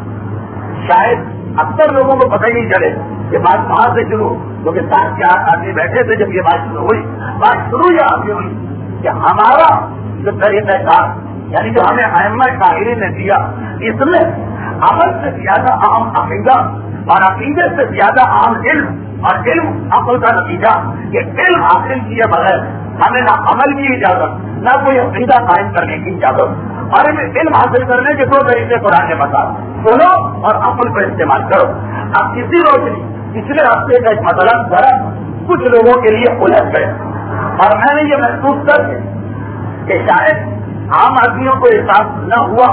شاید اکثر لوگوں کو پتہ ہی نہیں چلے کہ بات کہاں سے شروع، کیونکہ ساتھ 4 آدمی بیٹھے تھے جب یہ بات شروع ہوئی۔ بات شروع یہاں سے ہوئی کہ ہمارا جو طریقہ کار یعنی جو ہمیں ائمہ قاہرین نے دیا، اس میں عمل سے زیادہ اہم عقیدہ اور عقیدے سے زیادہ اہم علم، اور علم عقل کا نتیجہ کہ علم حاصل کیے بغیر ہمیں نہ عمل کی اجازت نہ کوئی عقیدہ قائم کرنے کی اجازت۔ اور علم حاصل کرنے کے 2 طریقے قرآن نے بتا، سنو اور عقل کو استعمال کرو۔ اب اسی روشنی پچھلے ہفتے کا ایک مسئلہ ذرا کچھ لوگوں کے لیے الجھ گئے اور میں نے یہ محسوس کر کے کہ شاید عام آدمیوں کو احساس نہ ہوا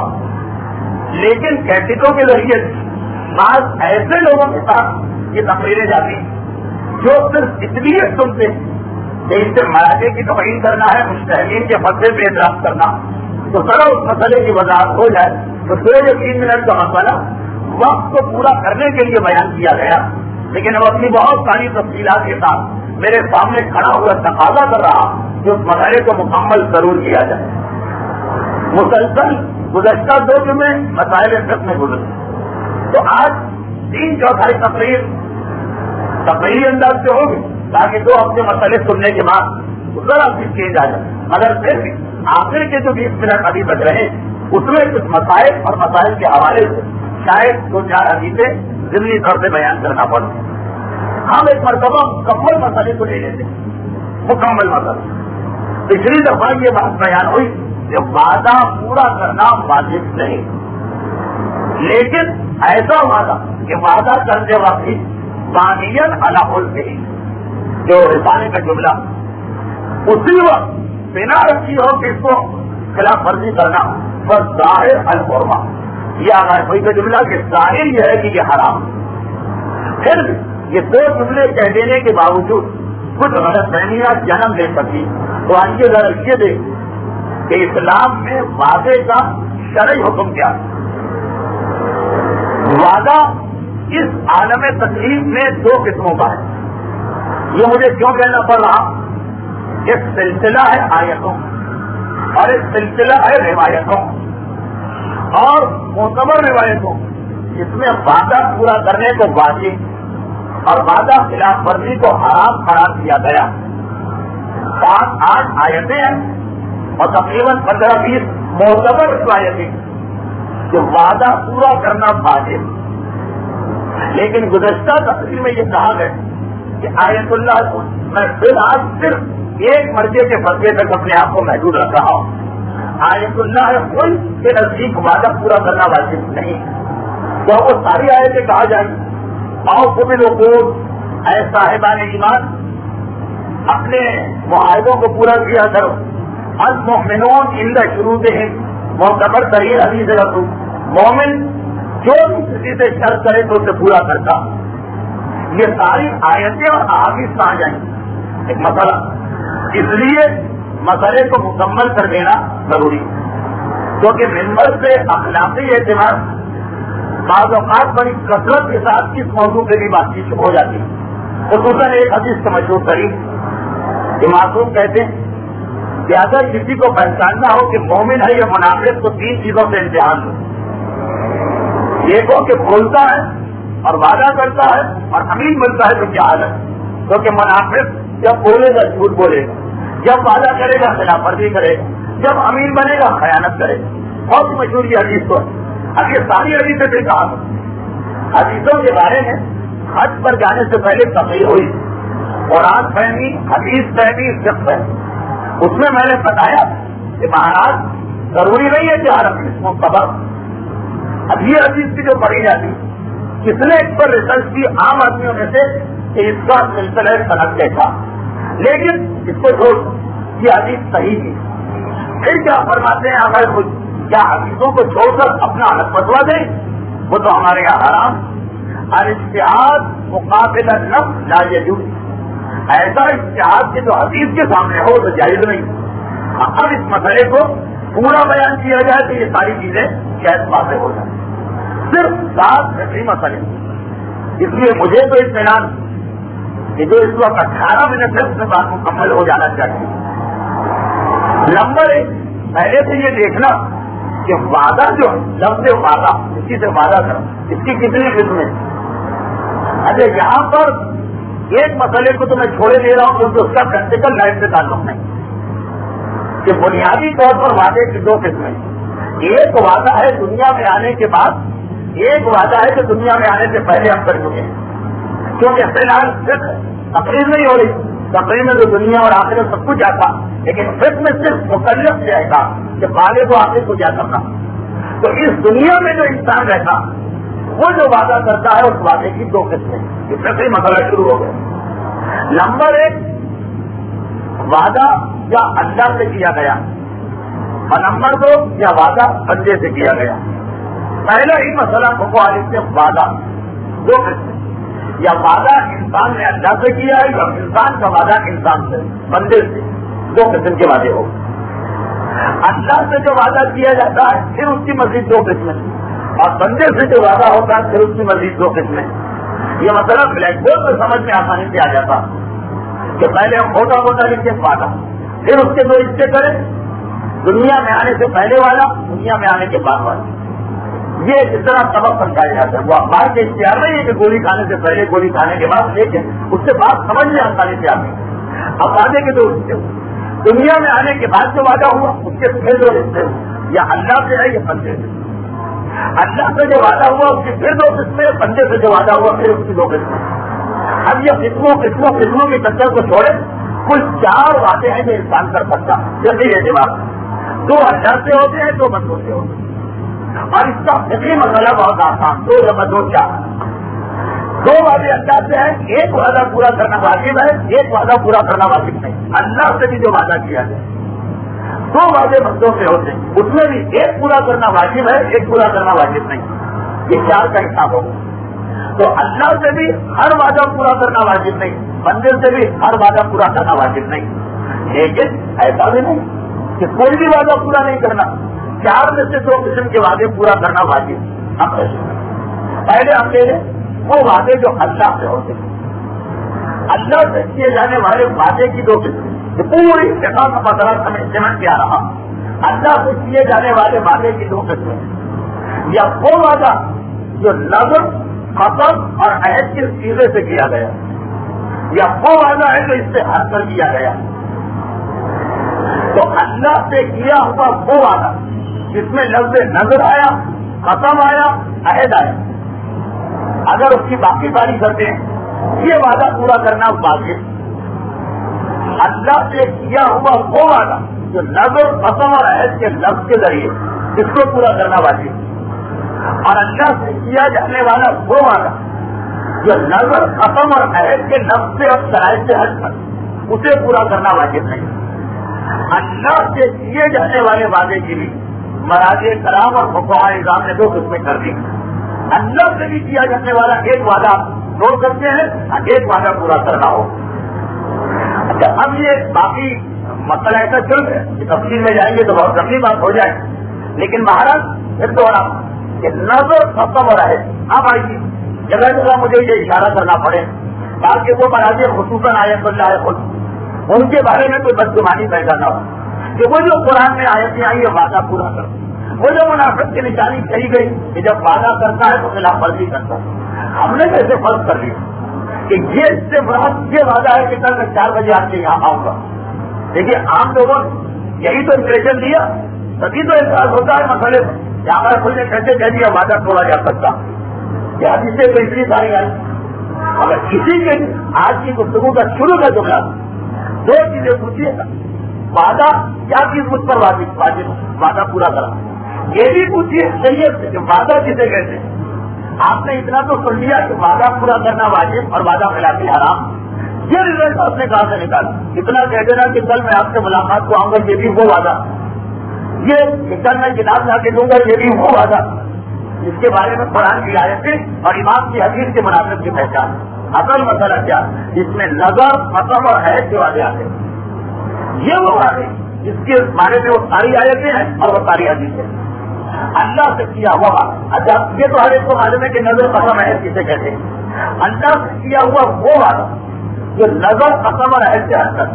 لیکن کیسٹوں کے ذریعے بعض ایسے لوگوں کے ساتھ یہ تقریریں جاتی جو صرف اس لیے سنتے کہ اس سے مراحل کی توہین کرنا ہے، مجتہدین کے فتوے پہ اعتراض کرنا، تو ذرا اس مسئلے کی وضاحت ہو جائے تو 2 یا 3 منٹ کا مسئلہ وقت کو پورا کرنے کے لیے بیان کیا گیا، لیکن وہ اپنی بہت ساری تفصیلات کے ساتھ میرے سامنے کھڑا ہوا تقاضا کر رہا کہ اس مسئلے کو مکمل ضرور کیا جائے۔ مسلسل گزشتہ 2 جمعے مسائل فقہ میں گزرے تو آج 3/4 تقریر تقریری انداز سے ہوگی تاکہ 2 ہفتے مسئلے سننے کے بعد ذرا بھی چینج آ جائے، مگر پھر بھی آخر کے جو 20 منٹ ابھی تک رہے اس میں کچھ مسائل اور مسائل کے حوالے سے شاید 2-4 حدیثیں ضمنی طور سے بیان کرنا پڑے۔ ہم ایک مرتبہ مکمل مسئلے کو لے لیتے، مکمل مسئلہ۔ پچھلی دفعہ یہ بات بیان ہوئی کہ وعدہ پورا کرنا واجب نہیں، لیکن ایسا وعدہ کہ وعدہ کرنے والی بانین علی سے جو رسالے کا جملہ اسی وقت بنا رکھی ہو کہ اس کو خلاف ورزی کرنا بس ظاہر الحرمہ، یہ اگر کوئی کا جملہ کہ ظاہر یہ ہے کہ یہ حرام، پھر بھی یہ 2 جملے کہہ دینے کے باوجود کچھ غلط فہمیاں جنم لے سکی تو آئیے ذرا یہ دیکھ کہ اسلام میں وعدے کا شرعی حکم کیا ہے۔ وعدہ اس عالم تکلیف میں 2 قسموں کا ہے، یہ مجھے کیوں کہنا پڑ رہا؟ ایک سلسلہ ہے آیتوں اور ایک سلسلہ ہے روایتوں اور معتبر روایتوں، جس میں وعدہ پورا کرنے کو واجب اور وعدہ خلاف ورزی کو حرام قرار دیا گیا۔ 7-8 آیتیں ہیں اور تقریباً 15-20 معتبر روایتیں جو وعدہ پورا کرنا واجب، لیکن گزشتہ تقریر میں یہ کہا گیا کہ آیت اللہ میں فی الحال صرف ایک مرجع کے فتوے تک اپنے آپ کو محدود رکھ رہا ہوں۔ آیت اللہ کوئی کے نزدیک وعدہ پورا کرنا واجب نہیں، تو وہ ساری آیتیں کہا جائیں اور کو بھی لوگ اے صاحبان ایمان اپنے معاہدوں کو پورا کیا کرو، المؤمنون عند شروطہم، معتبر ترین حدیث رسول، مومن جو بھی کسی سے شرط کرے تو اسے پورا کرتا۔ یہ ساری آیتیں اور احادیث کہاں جائیں؟ ایک مسئلہ، اس لیے مسئلے کو مکمل کر دینا ضروری، کیونکہ ممبر سے اخلاقی اعتماد بعض اوقات بڑی کثرت کے ساتھ اس موضوع پہ بھی بات چیت ہو جاتی ہے، خصوصاً ایک حدیث سے مشہور ترین کہ معصوم کہتے ہیں کہ اگر کسی کو پہچاننا ہو کہ مومن ہے یا منافق تو 3 چیزوں سے امتحان لو. ایک ہو کہ بولتا ہے اور وعدہ کرتا ہے اور امین بنتا ہے تو کیا حال ہے. کیونکہ منافق جب بولے گا جھوٹ بولے گا, جب وعدہ کرے گا خلاف ورزی کرے گا, جب امین بنے گا خیانت کرے گا. بہت مشہور یہ حدیث تو اب یہ ساری حدیثیں بھی کہا. حدیثوں کے بارے میں حج پر جانے سے پہلے تقریر ہوئی, قرآن فہمی, حدیث فہمی, فقہ فہمی. اس میں میں نے بتایا کہ مہاراج ضروری نہیں ہے کہ ہر حدیث معتبر. اب یہ حدیث کی جو پڑھی جاتی کس نے اس پر ریسرچ کی عام آدمیوں میں سے کہ اس کا سلسلہ صنعت دیکھا, لیکن اس کو چھوڑ یہ حدیث صحیح تھی. پھر کیا فرماتے ہیں ہمارے خود کیا حدیثوں کو چھوڑ کر اپنا حق بتوا دیں؟ وہ تو ہمارے یہاں حرام. الاجتہاد مقابل النفس لا یجوز. ایسا اجتہاد کے جو حدیث کے سامنے ہو تو جائز نہیں. اب اس مسئلے کو پورا بیان کیا جائے تو یہ ساری چیزیں شاید واضح ہو جائیں. صرف 7 فقہی مسئلے. اس لیے مجھے تو اطمینان کہ جو اس وقت 18 منٹ ہے اس میں بات مکمل ہو جانا چاہیے. نمبر 1, پہلے سے یہ دیکھنا کہ وعدہ جو لفظ وعدہ اسی سے وعدہ کرو, اس کی کتنی قسمیں. اچھا یہاں پر ایک مسئلے کو تو میں چھوڑے دے رہا ہوں کیونکہ اس کا پریکٹیکل لائف سے تعلق نہیں. کہ بنیادی طور پر وعدے کی 2 قسمیں. ایک وعدہ ہے دنیا میں آنے کے بعد, ایک وعدہ ہے کہ دنیا میں آنے سے پہلے ہم کر چکے ہیں. کیونکہ فی الحال صرف تقریر نہیں ہو رہی, تقریر میں تو دنیا اور آخرت سب کچھ آتا, لیکن فقہ میں صرف مکلف سے آئے گا کہ بالغ و آخر کو کیا کرنا. تو اس دنیا میں جو انسان رہتا وہ جو وعدہ کرتا ہے اس وعدے کی 2 قسمیں. یہ فقہی مسئلہ شروع ہو گیا. نمبر 1, وعدہ یا اللہ سے کیا گیا, اور نمبر 2 یا وعدہ بندے سے کیا گیا. پہلا ہی مسئلہ فقہاء سے وعدہ 2 قسمیں. یا وعدہ انسان نے اللہ سے کیا ہے یا انسان کا وعدہ انسان سے, بندے سے. 2 قسم کے وعدے ہو. اللہ سے جو وعدہ کیا جاتا ہے پھر اس کی مزید 2 قسمیں, اور بندے سے جو وعدہ ہوتا ہے پھر اس کی مزید 2 قسمیں. یہ مسئلہ بلیک بورڈ میں سمجھ میں آسانی سے آ جاتا کہ پہلے ہم موٹا موٹا لکھے وعدہ, پھر اس کے 2 حصے کریں, دنیا میں آنے سے پہلے والا, دنیا میں آنے کے بعد والا. یہ جس طرح سبق سمجھایا جاتا ہے وہ اخبار کے اختیار نہیں ہے کہ گولی کھانے سے پہلے گولی کھانے کے بعد, لیکن اس سے بات سمجھ میں آسانی سے آتی ہے. اب وعدے کے 2 حصے ہوئے, دنیا میں آنے کے بعد جو وعدہ ہوا اس کے پھر 2 حصے ہوئے, یا اللہ سے ہے یا بندے سے. اللہ سے جو وعدہ ہوا اس کی پھر 2 قسمیں, بندے سے جو وعدہ ہوا پھر اس کی 2 قسمیں. اب یہ قسموں کی چکر کو چھوڑے کل 4 وعدے ہیں جو انسان کر سکتا. جلدی یہ جواب 2 اللہ سے ہوتے ہیں, 2 بندوں سے ہوتے ہیں. اور اس کا فقہی مسئلہ بہت آسان, 2 جمع 2 4. 2 وعدے اللہ سے ہیں, ایک وعدہ پورا کرنا واجب ہے, ایک وعدہ پورا کرنا واجب نہیں. اللہ سے بھی جو وعدہ کیا ہے 2 وعدے بندوں سے ہوتے ہیں, اس میں بھی ایک پورا کرنا واجب ہے, ایک پورا کرنا واجب نہیں. یہ 4 کا حساب ہوگا. تو اللہ سے بھی ہر وعدہ پورا کرنا واجب نہیں, بندے سے بھی ہر وعدہ پورا کرنا واجب نہیں. لیکن ایسا بھی نہیں کہ کوئی بھی وعدہ پورا نہیں کرنا. 4 میں سے 2 قسم کے وعدے پورا کرنا واجب. ہم پہلے ہم لے لیں وہ وعدے جو اللہ سے ہوتے ہیں. اللہ سے کیے جانے والے وعدے کی 2 قسم, پوری جگہ کا مسئلہ سمجھ کے آ رہا. اللہ سے کیے جانے والے وعدے کی 2 قسمیں, یا وہ وعدہ جو نظر, قسم اور عہد کے سیرے سے کیا گیا, یا وہ وعدہ ہے جو اس سے ہٹ کر کیا گیا. تو اللہ سے کیا ہوا وہ وعدہ جس میں لفظ نظر آیا, قسم آیا, عہد آیا, اگر اس کی باقی باری کرتے ہیں یہ وعدہ پورا کرنا واجب. اللہ سے کیا ہوا وہ وعدہ جو نظر, قسم اور عہد کے لفظ کے ذریعے اس کو پورا کرنا واجب. اور اللہ سے کیا جانے والا وہ وعدہ جو نظر, قسم اور عہد کے لفظ سے اور شرائط سے ہٹ کر اسے پورا کرنا واجب نہیں. اللہ سے کیے جانے والے وعدے کی بھی مراجع کرام اور فقہاء نظام نے 2 قسمیں کر دی. اللہ سے بھی کیا جانے والا ایک وعدہ چھوڑ سکتے ہیں, ایک وعدہ پورا کرنا ہو. اچھا, اب یہ باقی مسئلہ ایسا چل رہا ہے کہ تفصیل میں جائیں گے تو بہت لمبی بات ہو جائے, لیکن مہاراج پھر دوہرا کہ نظر, قسم اور عہد. اب آئیے جگہ جگہ مجھے یہ اشارہ کرنا پڑے تاکہ وہ مراجع خصوصاً آیت اللہ خود ان کے بارے میں کوئی بدگمانی پیدا نہ ہو کہ وہ جو قرآن میں آیتیں آئی یہ وعدہ پورا کرتے. وہ جو منافق کی نشانی کہی گئی کہ جب وعدہ کرتا ہے تو خلاف ورزی کرتا ہے. ہم نے کیسے فرض کر لیا کہ یہ اس سے مراد یہ وعدہ ہے کہ کل میں 4 بجے آپ کے یہاں آؤں گا. دیکھیے عام لوگوں نے یہی تو امپریشن دیا, تبھی تو احساس ہوتا ہے مسئلے پر. ہمارا کھل نے کیسے کہہ دیا وعدہ توڑا جا سکتا کیا جسے تو اتنی ساری آئی. اگر کسی کے آج کی گفتگو کا شروع کا جملہ 2 چیزیں پوچھیے گا. وعدہ کیا چیز مجھ پر واجب وعدہ پورا کرا. یہ بھی پوچھیے شریعت سے کہ وعدہ کسے کہتے ہیں. آپ نے اتنا تو سن لیا کہ وعدہ پورا کرنا واجب اور وعدہ خلافی حرام. یہ رزلٹ آپ نے کہاں سے نکالا؟ اتنا کہہ دینا کہ کل میں آپ سے ملاقات کو آؤں گا یہ بھی وہ وعدہ, یہ کل میں کتاب لا کے دوں گا یہ بھی وہ وعدہ, جس کے بارے میں قرآن کی آیتیں اور امام کی حدیث کے مناسب کی پہچان. اصل مسئلہ کیا جس میں نظر قسم اور حیض کے وعدے آتے ہیں. یہ وہ وعدے جس کے بارے میں وہ ساری آیتیں ہیں اور وہ ساری حدیثیں ہیں. اللہ سے کیا ہوا اچھا یہ تو ہر ایک کو معلوم ہے کہ نظر قسم حیض کسے کہتے ہیں. اللہ سے کیا ہوا وہ وعدہ جو نظر قسم اور حیض سے ہٹ کر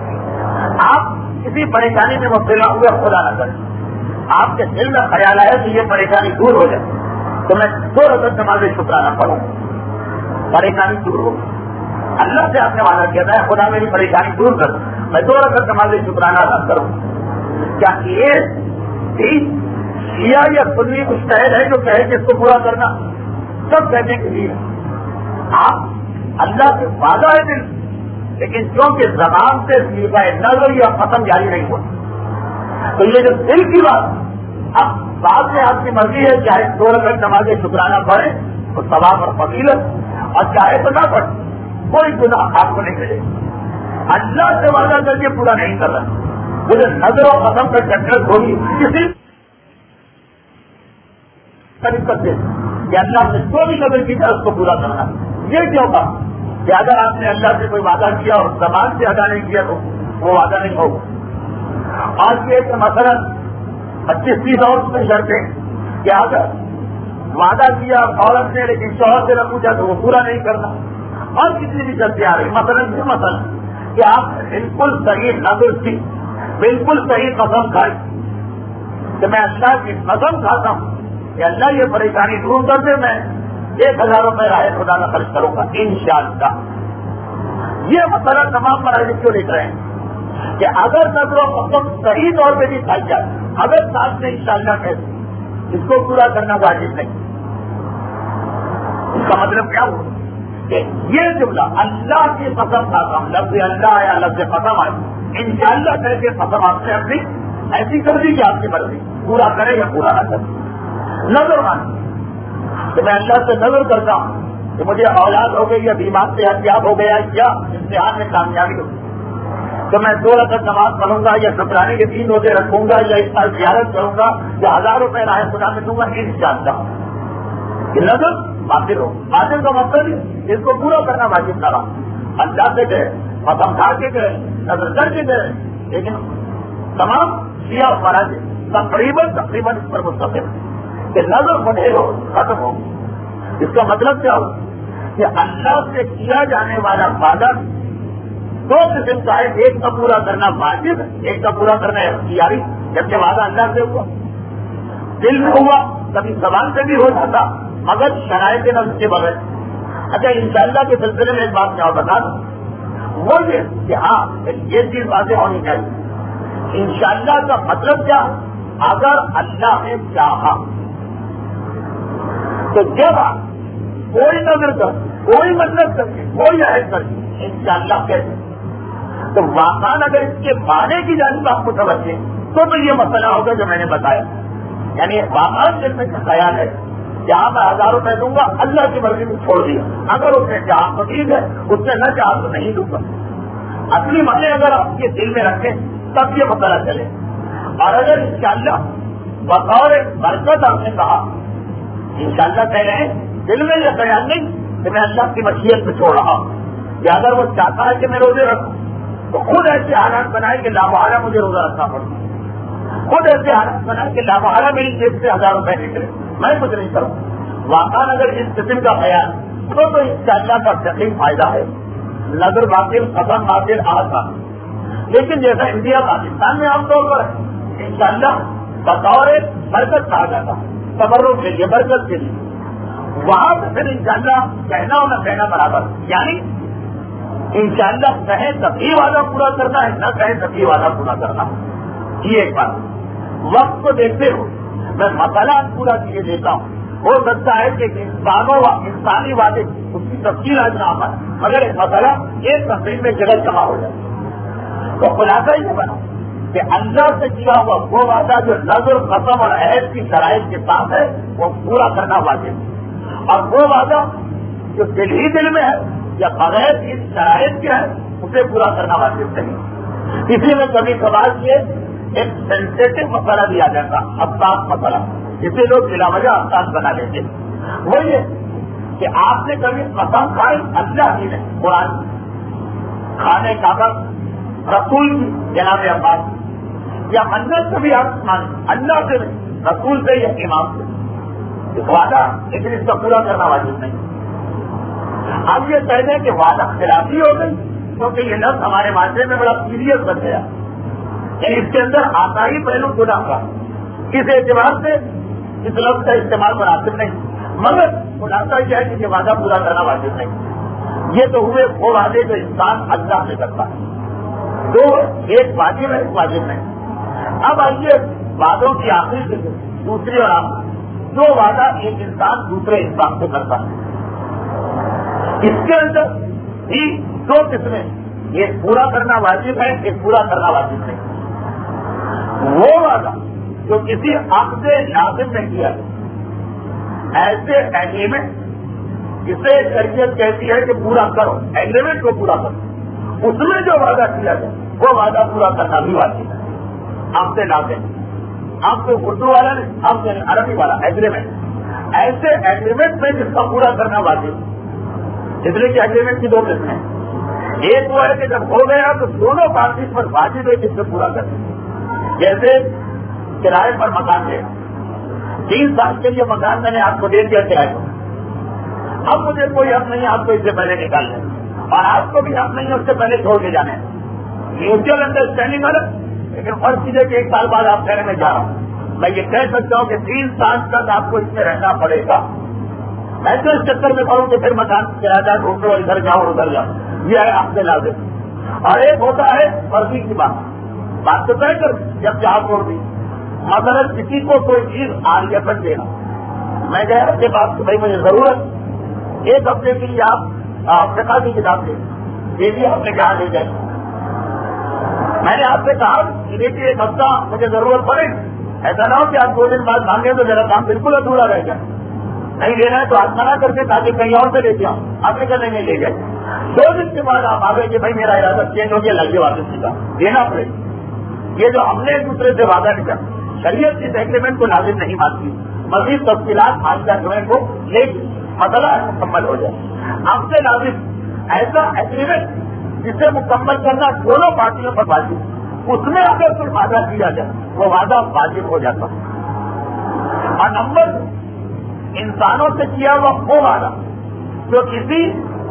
آپ کسی پریشانی میں مبتلا ہوئے خدا نہ کریں, آپ کے دل میں خیال آئے کہ یہ پریشانی دور ہو جائے تو میں 2 رکعت نماز شکرانہ پڑھوں, پریشانی دور ہو. اللہ سے آپ نے وعدہ کیا تھا خدا میری پریشانی دور کر, میں 2 رکعت نماز شکرانہ ادا کروں. کیا یہ شیعہ یا سنی مجتہد ہے جو کہے کہ اس کو پورا کرنا؟ سب کہنے کے لیے آپ اللہ سے وعدہ ہے دل, لیکن کیونکہ زبان سے سیدھا نظر یا قسم جاری نہیں ہوتا تو یہ جو دل کی بات اب بعد میں آپ کی مرضی ہے, چاہے 2 رکعت نماز شکرانہ پڑھے تو ثواب اور فضیلت, اور چاہے تو نہ پڑھے کوئی گناہ آپ کو نہیں ملے. اللہ سے وعدہ کر کے پورا نہیں کر رہا. مجھے نظر و قسم کا چکر تھوڑی کسی کرتے کہ اللہ نے جو بھی نظر کی تھا اس کو پورا کرنا. یہ کیوں تھا کہ اگر آپ نے اللہ سے کوئی وعدہ کیا اور زبان سے ادا نہیں کیا تو وہ وعدہ نہیں ہوگا. آج یہ مثلا 25-30 اور میں شرطیں کہ اگر وعدہ کیا عورت نے لیکن شوہر سے نہ پوچھا تو وہ پورا نہیں کرنا, اور کتنی بھی شرطیں آ رہی. مثلاً یہ مسئلہ کہ آپ بالکل صحیح نظر کی بالکل صحیح قسم کھائی کہ میں اللہ کی قسم کھاتا ہوں کہ اللہ یہ پریشانی دور کر دے, میں 1000 روپے رائے خدا نہ خرچ کروں گا انشاءاللہ. یہ مسئلہ تمام مراحل کیوں لکھ رہے ہیں کہ اگر نظر و قسم صحیح طور پہ بھی کھائی جائے, اگر ساتھ میں انشاءاللہ کہتے اس کو پورا کرنا واجب نہیں. اس کا مطلب کیا ہوا کہ یہ جملہ اللہ کی قسم کھاتا ہوں, لفظ اللہ یا لفظ قسم آئے انشاءاللہ کہہ کے قسم آپ نے اپنی ایسی کر دی کہ آپ کی مرضی پورا کرے یا پورا نہ کرے. نظر مانی کہ میں اللہ سے نظر کرتا ہوں کہ مجھے اولاد ہو گئی یا بیمار سے احتیاط ہو گیا یا امتحان میں کامیابی ہو تو میں 2 رکعت نماز پڑھوں گا یا شکرانے کے 3 روزے رکھوں گا یا اس سال زیارت کروں گا یا 1000 روپے راہ خدا میں دوں گا انشاءاللہ. یہ نظر باطل ہو. باطل کا مطلب اس کو پورا کرنا واجب نہ رہا. اللہ سے گئے قسم کھا کے گئے نظر کر کے گئے, لیکن تمام شیعہ مراجع تقریباً اس پر مستقل کہ نظر بڑھے ہو ختم ہو. اس کا مطلب کیا ہو کہ اللہ سے کیا جانے والا وعدہ 2 قسم کا ہے. ایک کا پورا کرنا واجب, ایک کا پورا کرنا اختیاری. جبکہ وعدہ اللہ سے ہوا دل میں ہوا کبھی زبان سے بھی ہو جاتا مگر شرائط نظر کے بغیر. اچھا انشاءاللہ کے سلسلے میں ایک بات میں اور بتا دوں, وہ یہ کہ ہاں یہ چیز واضح ہونی چاہیے. انشاءاللہ کا مطلب کیا, اگر اللہ نے چاہا تو جب آپ کوئی نظر کر کوئی مطلب کر کے کوئی عہد کر کے انشاءاللہ کہتے تو واقعان اگر اس کے معنی کی جانب آپ کو توجہ تو یہ مسئلہ ہوگا جو میں نے بتایا. یعنی واقعان جس میں خیال ہے جہاں میں 1000 روپے دوں گا اللہ کی مرضی کو چھوڑ دیا, اگر اس نے چاہا تو ٹھیک ہے, اس نے نہ چاہا تو نہیں دوں گا. اصلی معنی اگر آپ کے دل میں رکھیں تب یہ مسئلہ چلے. اور اگر انشاءاللہ بطور برکت آپ نے کہا انشاءاللہ کہہ رہے ہیں دل میں یہ خیال نہیں کہ میں اللہ کی مشیت میں چھوڑ رہا ہوں, یا اگر وہ چاہتا ہے کہ میں روزے رکھوں تو خود ایسے حالات بنائے کہ لامحالہ مجھے روزہ رکھنا پڑتا, خود ایسے حالات بنائے کہ لامحالہ میری جیب سے 1000 روپے نکلے, میں کچھ نہیں کروں. واقعا اگر اس قسم کا خیال کو تو انشاءاللہ کا یقین فائدہ ہے، نظر باطل قسم باطل آسان، لیکن جیسا انڈیا پاکستان میں عام طور پر انشاءاللہ بطور برکت کہا جاتا ہے، تبرک کے لیے، برکت کے لیے، وہاں پہ پھر انشاءاللہ کہنا اور نہ کہنا برابر، یعنی انشاءاللہ کہیں تبھی وعدہ پورا کرنا ہے، نہ کہیں تبھی وعدہ پورا کرنا ہے۔ یہ ایک بات وقت کو دیکھتے ہو میں مسئلہ پورا کیے دیتا ہوں، ہو سکتا ہے کہ انسانی وعدے اس کی تفصیل آج نہ آ، مگر ایک مسئلہ ایک تفصیل میں جگہ جمع ہو جائے تو خلاصہ یہ بنا کہ اللہ سے کیا ہوا وہ وعدہ جو نظر قسم اور عہد کی شرائط کے ساتھ ہے وہ پورا کرنا واجب ہے، اور وہ وعدہ جو دل ہی دل میں ہے یا بغیر اس شرائط کے ہے اسے پورا کرنا واجب نہیں۔ اسی میں کبھی کبھار یہ ایک سینسیٹو مسئلہ دیا جاتا، حساس مسئلہ، اسے لوگ بلا وجہ حساس بنا لیتے، وہ یہ کہ آپ نے کبھی قسم کھائی اللہ کی نہیں، قرآن کھانے کا رسول کی جناب عباس، یا منت کبھی آپ مانے اللہ سے نہیں، رسول سے یا امام سے وعدہ، لیکن اس کا پورا کرنا واجب نہیں۔ اب یہ کہہ دیں کہ وعدہ خلافی ہو گئی، کیونکہ یہ لفظ ہمارے معاشرے میں بڑا سیریس بن گیا، یعنی اس کے اندر آتا ہی پہلو گناہ کا، اس اعتبار سے اس لفظ کا استعمال مناسب نہیں، مگر خلاصہ یہ ہے کہ یہ وعدہ پورا کرنا واجب نہیں۔ یہ تو ہوئے وہ وعدے جو انسان اللہ سے کرتا ہے، دو، ایک واجب ہے ایک واجب نہیں۔ اب آئیے وعدوں کی آخری سے دوسری اور آخری، جو وعدہ ایک انسان دوسرے انسان سے کرتا ہے، اس کے اندر بھی دو قسمیں، ایک پورا کرنا واجب ہے ایک پورا کرنا واجب نہیں۔ وہ وعدہ جو کسی عقد لازم میں کیا جائے، ایسے ایگریمنٹ جسے شریعت کہتی ہے کہ پورا کرو، ایگریمنٹ کو پورا کرو، اس میں جو وعدہ کیا جائے وہ وعدہ پورا کرنا بھی واجب ہے، آپ سے لازم، آپ کو اردو والا نہیں، آپ سے عربی والا ایگریمنٹ، ایسے ایگریمنٹ میں جس کا پورا کرنا واجب ہے۔ اس لیے کہ ایگریمنٹ کی دو قسمیں ہیں، ایک وہ ہے کہ جب ہو گیا تو دونوں پارٹی پر واجب ہے جس سے پورا کرنا، جیسے کرائے پر مکان دے، 3 سال کے لیے مکان میں نے آپ کو دے دیا کرائے پر، اب مجھے کوئی حق نہیں آپ کو اس سے پہلے نکالنا، اور آپ کو بھی حق نہیں اس سے پہلے چھوڑ کے جانا ہے، میوچل انڈرسٹینڈنگ ہے، لیکن فرض کیجیے کہ 1 سال بعد آپ کہنے میں جا رہا ہوں، میں یہ کہہ سکتا ہوں کہ 3 سال تک آپ کو اس میں رہنا پڑے گا، میں تو اس چکر میں پڑھوں کہ پھر مکان کرایہ دار ڈھونڈو اور ادھر جاؤ اور ادھر جاؤ، یہ ہے آپ سے لازم۔ اور ایک ہوتا ہے فرضی کی بات تو طے کر جب چاہ چھوڑ دی، مثلا کسی کو کوئی چیز عاریتن دینا، میں گیا آپ کے پاس کہ بھائی مجھے ضرورت 1 ہفتے کے لیے آپ فقہ کی کتاب دے دی، آپ نے کہا لے جائے، میں نے آپ سے کہا کہ دیکھیے 1 ہفتہ مجھے ضرورت پڑے، ایسا نہ ہو کہ آپ 2 دن بعد مانگے تو میرا کام بالکل ادھورا رہ جائے، نہیں لینا ہے تو آپ منع کر کے تاکہ کہیں اور سے لے کے آؤں، آپ نے کہا نہیں لے گئے، 2 دن کے بعد آپ آ گئے کہ بھائی میرا ارادہ چینج ہو گیا، لگے واپس کا دینا پڑے۔ یہ جو ہم نے ایک دوسرے سے وعدہ نہیں کرا، شریعت اس ایگریمنٹ کو لازم نہیں مانتی، مزید تفصیلات حاصل کرنے کو لیکن مسئلہ مکمل ہو جائے، آپ سے لازم ایسا ایگریمنٹ جسے مکمل کرنا دونوں پارٹیوں پر واجب، اس میں اگر کوئی وعدہ کیا جائے وہ وعدہ واجب ہو جاتا۔ اور نمبر انسانوں سے کیا ہوا وہ وعدہ جو کسی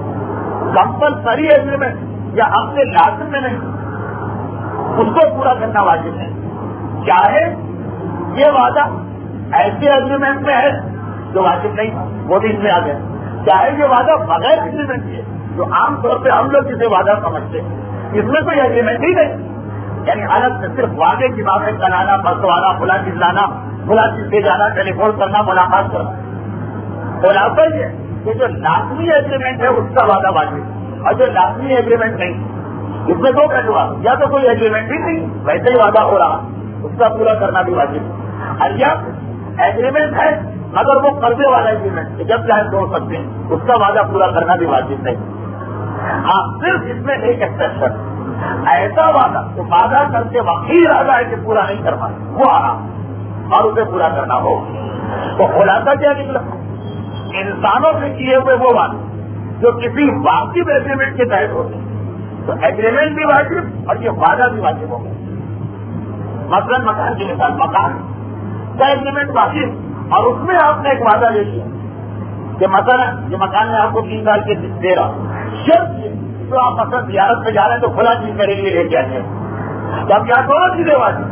کمپلسری ایگریمنٹ یا ہم سے لازم میں نہیں، اس کو پورا کرنا واجب ہے، چاہے یہ وعدہ ایسے ایگریمنٹ میں ہے جو واجب نہیں وہ بھی اس میں آ گئے، چاہے یہ وعدہ بغیر ایگریمنٹ کے جو عام طور پہ ہم لوگ جسے وعدہ سمجھتے ہیں، اس میں کوئی ایگریمنٹ ہی نہیں، یعنی الگ سے صرف وعدے کی باتیں کرانا، بسوانا، فلاں چیز لانا، فلاں چیز لے جانا، ٹیلی فون کرنا، ملاقات کرنا، خلاصہ یہ کہ جو لازمی ایگریمنٹ ہے اس کا وعدہ واجب، اور جو لازمی ایگریمنٹ نہیں اس میں 2 پہلو، یا تو کوئی ایگریمنٹ ہی نہیں ویسے ہی وعدہ ہو رہا اس کا پورا کرنا بھی واجب، اور یا ایگریمنٹ ہے مگر وہ قرضے والا ایگریمنٹ جب چاہے چھوڑ سکتے ہیں، اس کا وعدہ پورا کرنا بھی واجب نہیں۔ ہاں صرف اس میں ایک ایکسپشن، ایسا وعدہ تو وعدہ کرتے وقت ہی ارادہ ہے کہ پورا نہیں کر پائے وہ آرام اور اسے پورا کرنا ہو، تو خلاصہ کیا نکلا، انسانوں سے کیے ہوئے وہ وعدے جو کسی واجب ایگریمنٹ کے تحت ہوتے ہیں، تو ایگریمنٹ بھی واجب اور یہ وعدہ بھی واجب ہوگا۔ مثلا مکان کی مثال، مکان کا ایگریمنٹ واجب اور اس میں آپ نے ایک وعدہ لے لیا کہ مثلا یہ مکان میں آپ کو 3 سال کے دے رہا ہوں، شرط تو آپ مثلا زیارت پہ جا رہے ہیں تو کھلا چیز میرے لیے لے کے آتے ہیں، تو اب کیا دونوں چیزیں واضح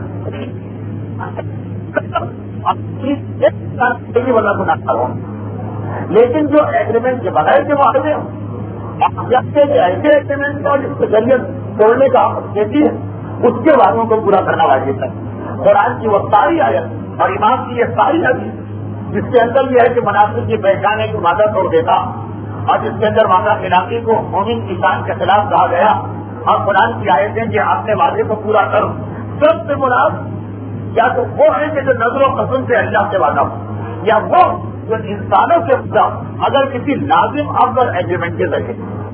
بنا سناتا ہوں. لیکن جو ایگریمنٹ کے بغیر کے معاہدے جب سے ایسے ایگریمنٹ کا جس کو شریعت توڑنے کا دیتی ہے اس کے وعدوں کو پورا کرنا واجب ہے. قرآن کی وہ ساری آیت اور امام کی یہ ساری حدیث جس کے اندر یہ ہے کہ مناسب کی پہچان ہے کہ وعدہ توڑ دیتا، اور جس کے اندر وعدہ خلافی کو مومن کی شان کے خلاف کہا گیا، اور قرآن کی آیتیں کہ آپ نے وعدے کو پورا کرو، سب سے مراد یا تو وہ ہے کہ جو نظر و قسم سے اللہ سے وعدہ ہو، یا وہ جو انسانوں کے خلاف اگر کسی لازم افضل ایگریمنٹ کے ذریعے.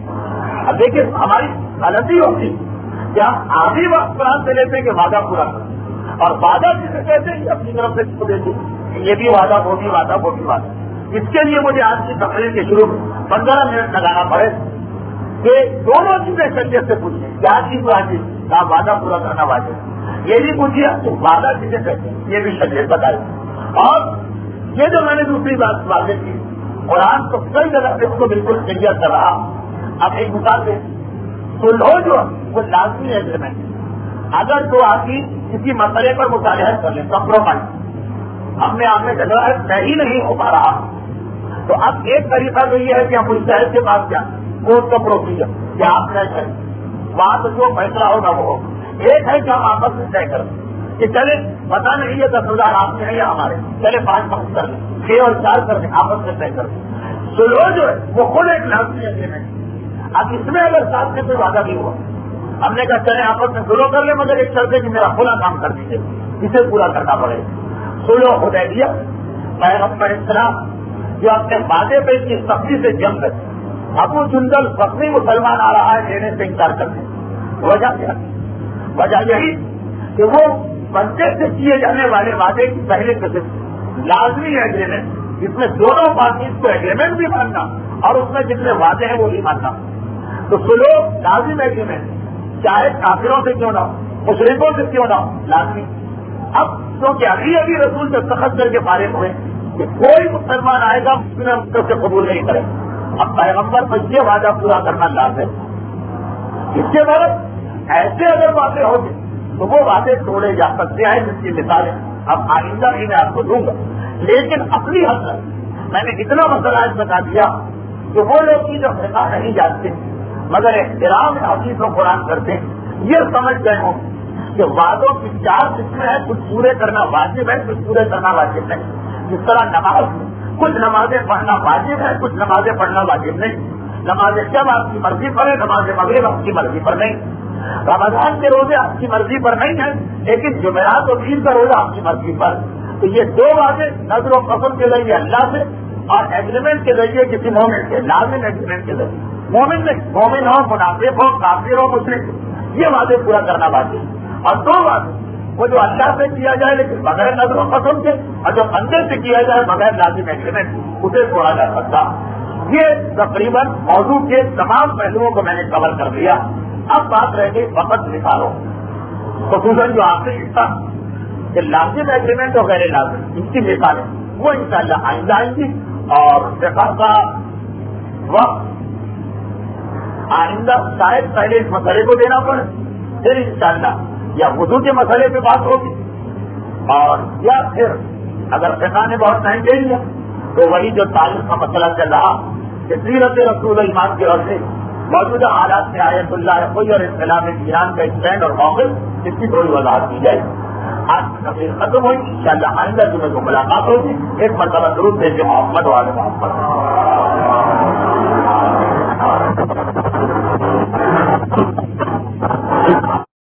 اب دیکھیے ہماری غلطی ہوتی کہ ہم آدھی وقت قرآن سے لیتے کہ وعدہ پورا کرو، اور وعدہ جسے کہتے ہیں اپنی طرف سے چھوڑ دیتے یہ بھی وعدہ وہ بھی وعدہ وہ بھی وعدہ. اس کے لیے مجھے آج کی تقریر کے شروع 15 منٹ لگانا پڑے کہ دونوں چیزیں شریعت سے پوچھیں کیا چیز واجب کا وعدہ پورا کرنا واجب، یہ بھی پوچھیے وعدہ چیزیں کہتے ہیں یہ بھی شریعت بتائی. اور یہ جو میں نے دوسری بات واضح کی قرآن تو کئی جگہ سے اس کو بالکل کلیئر کر رہا. اب ایک مثال دیں، سلو جو وہ لازمی ایگریمنٹ اگر تو آدمی کسی مسئلے پر مصالحت کر لیں کمپرومائز ہمیں آپ میں جگہ صحیح نہیں ہو پا رہا، تو اب ایک طریقہ تو یہ ہے کہ ہم مستحد کے پاس جائیں کورٹ کا پروسیجر کیا آپ طے کریں وہاں تو جو فیصلہ ہوگا وہ ہوگا. ایک ہے کہ ہم آپس میں طے کریں کہ چلے پتا نہیں ہے 10,000 آپ کے ہیں یا ہمارے، چلے 5 کر لیں 6 اور 4 کر لیں آپس میں طے کر لیں. سلو جو ہے وہ خود ایک لازمی ایگریمنٹ. اب اس میں اگر ساتھ میں کوئی وعدہ نہیں ہوا ہم نے کہا چلے آپس میں سلو کر لیں مگر ایک شرط ہے کہ میرا کھلا کام کر دیجیے اسے پورا کرنا پڑے گا. سلو حدیبیہ پیغمبر اسلام جو اپنے وعدے پہ کی سختی سے جنگ ہے، ابو جندل فخری مسلمان آ رہا ہے لینے سے انکار کرتے ہیں. وجہ کیا؟ وجہ یہی کہ وہ بندے سے کیے جانے والے وعدے کی پہلے قسم لازمی ایگریمنٹ جس میں دونوں پارٹیز کو ایگریمنٹ بھی ماننا اور اس میں جتنے وعدے ہیں وہ بھی ماننا. تو سلو لازم ایگریمنٹ چاہے کافروں سے کیوں نہ ہو مشرکوں سے کیوں نہ ہو لازمی. اب کیونکہ ابھی رسول سے سخت کر کے فارغ ہوئے کہ کوئی مسلمان آئے گا اس سے قبول نہیں کرے. اب پیغمبر پر یہ وعدہ پورا کرنا لازم. اس کے بعد ایسے اگر وعدے ہوں گے تو وہ وعدے توڑے جا سکتے ہیں جس کی مثالیں اب آئندہ بھی میں آپ کو دوں گا. لیکن اپنی حد تک میں نے اتنا مسئلہ آج بتا دیا کہ وہ لوگ کی جو فقہ نہیں جانتے مگر احترام حدیث و قرآن کرتے ہیں یہ سمجھ گئے ہوں کہ وعدوں کی 4 قسمیں ہیں، کچھ پورے کرنا واجب ہے کچھ پورے کرنا واجب نہیں. جس طرح نماز کچھ نمازیں پڑھنا واجب ہے کچھ نمازیں پڑھنا واجب نہیں. نمازیں جب آپ کی مرضی پر ہے نماز مغرب آپ کی مرضی پر نہیں. رمضان کے روزے آپ کی مرضی پر نہیں ہیں لیکن جمعرات اور عید کا روزہ آپ کی مرضی پر. تو یہ 2 وعدے نظر و قسم کے ذریعے اللہ سے اور ایگریمنٹ کے ذریعے کسی مومن کے لازم ایگریمنٹ کے ذریعے مومن ہو منافق ہو کافر ہو مشرک یہ وعدے پورا کرنا واجب. اور 2 وعدے وہ جو اللہ سے کیا جائے لیکن بغیر نظر و قسم کے اور جو بندے سے کیا جائے بغیر لازم ایگریمنٹ اسے توڑا جا سکتا. یہ تقریباً موضوع کے تمام پہلوؤں کو میں نے کور کر دیا. اب بات رہ گئی وقت نکالو خصوصاً جو آخری حصہ کہ لازم ایگریمنٹ اور غیر لازم ان کی مثالیں وہ انشاءاللہ آئندہ آئیں گی. اور فقہ کا وقت آئندہ شاید پہلے اس مسئلے کو دینا پڑے پھر انشاءاللہ یا وضو کے مسئلے پہ بات ہوگی اور یا پھر اگر فقہ نے بہت ٹائم دے دیا تو وہی جو تعلق کا مسئلہ چل رہا کہ سیرت رسول ایمان کی وجہ سے موجودہ حالات میں آیت اللہ کوئی اور اسلام ایران کا اسٹینڈ اور موقف اس کی تھوڑی وضاحت کی جائے. آج تقریر ختم ہوئی انشاءاللہ آئندہ جمعے کو ملاقات ہوگی. ایک مرتبہ درود بھیجیں محمد والے محمد.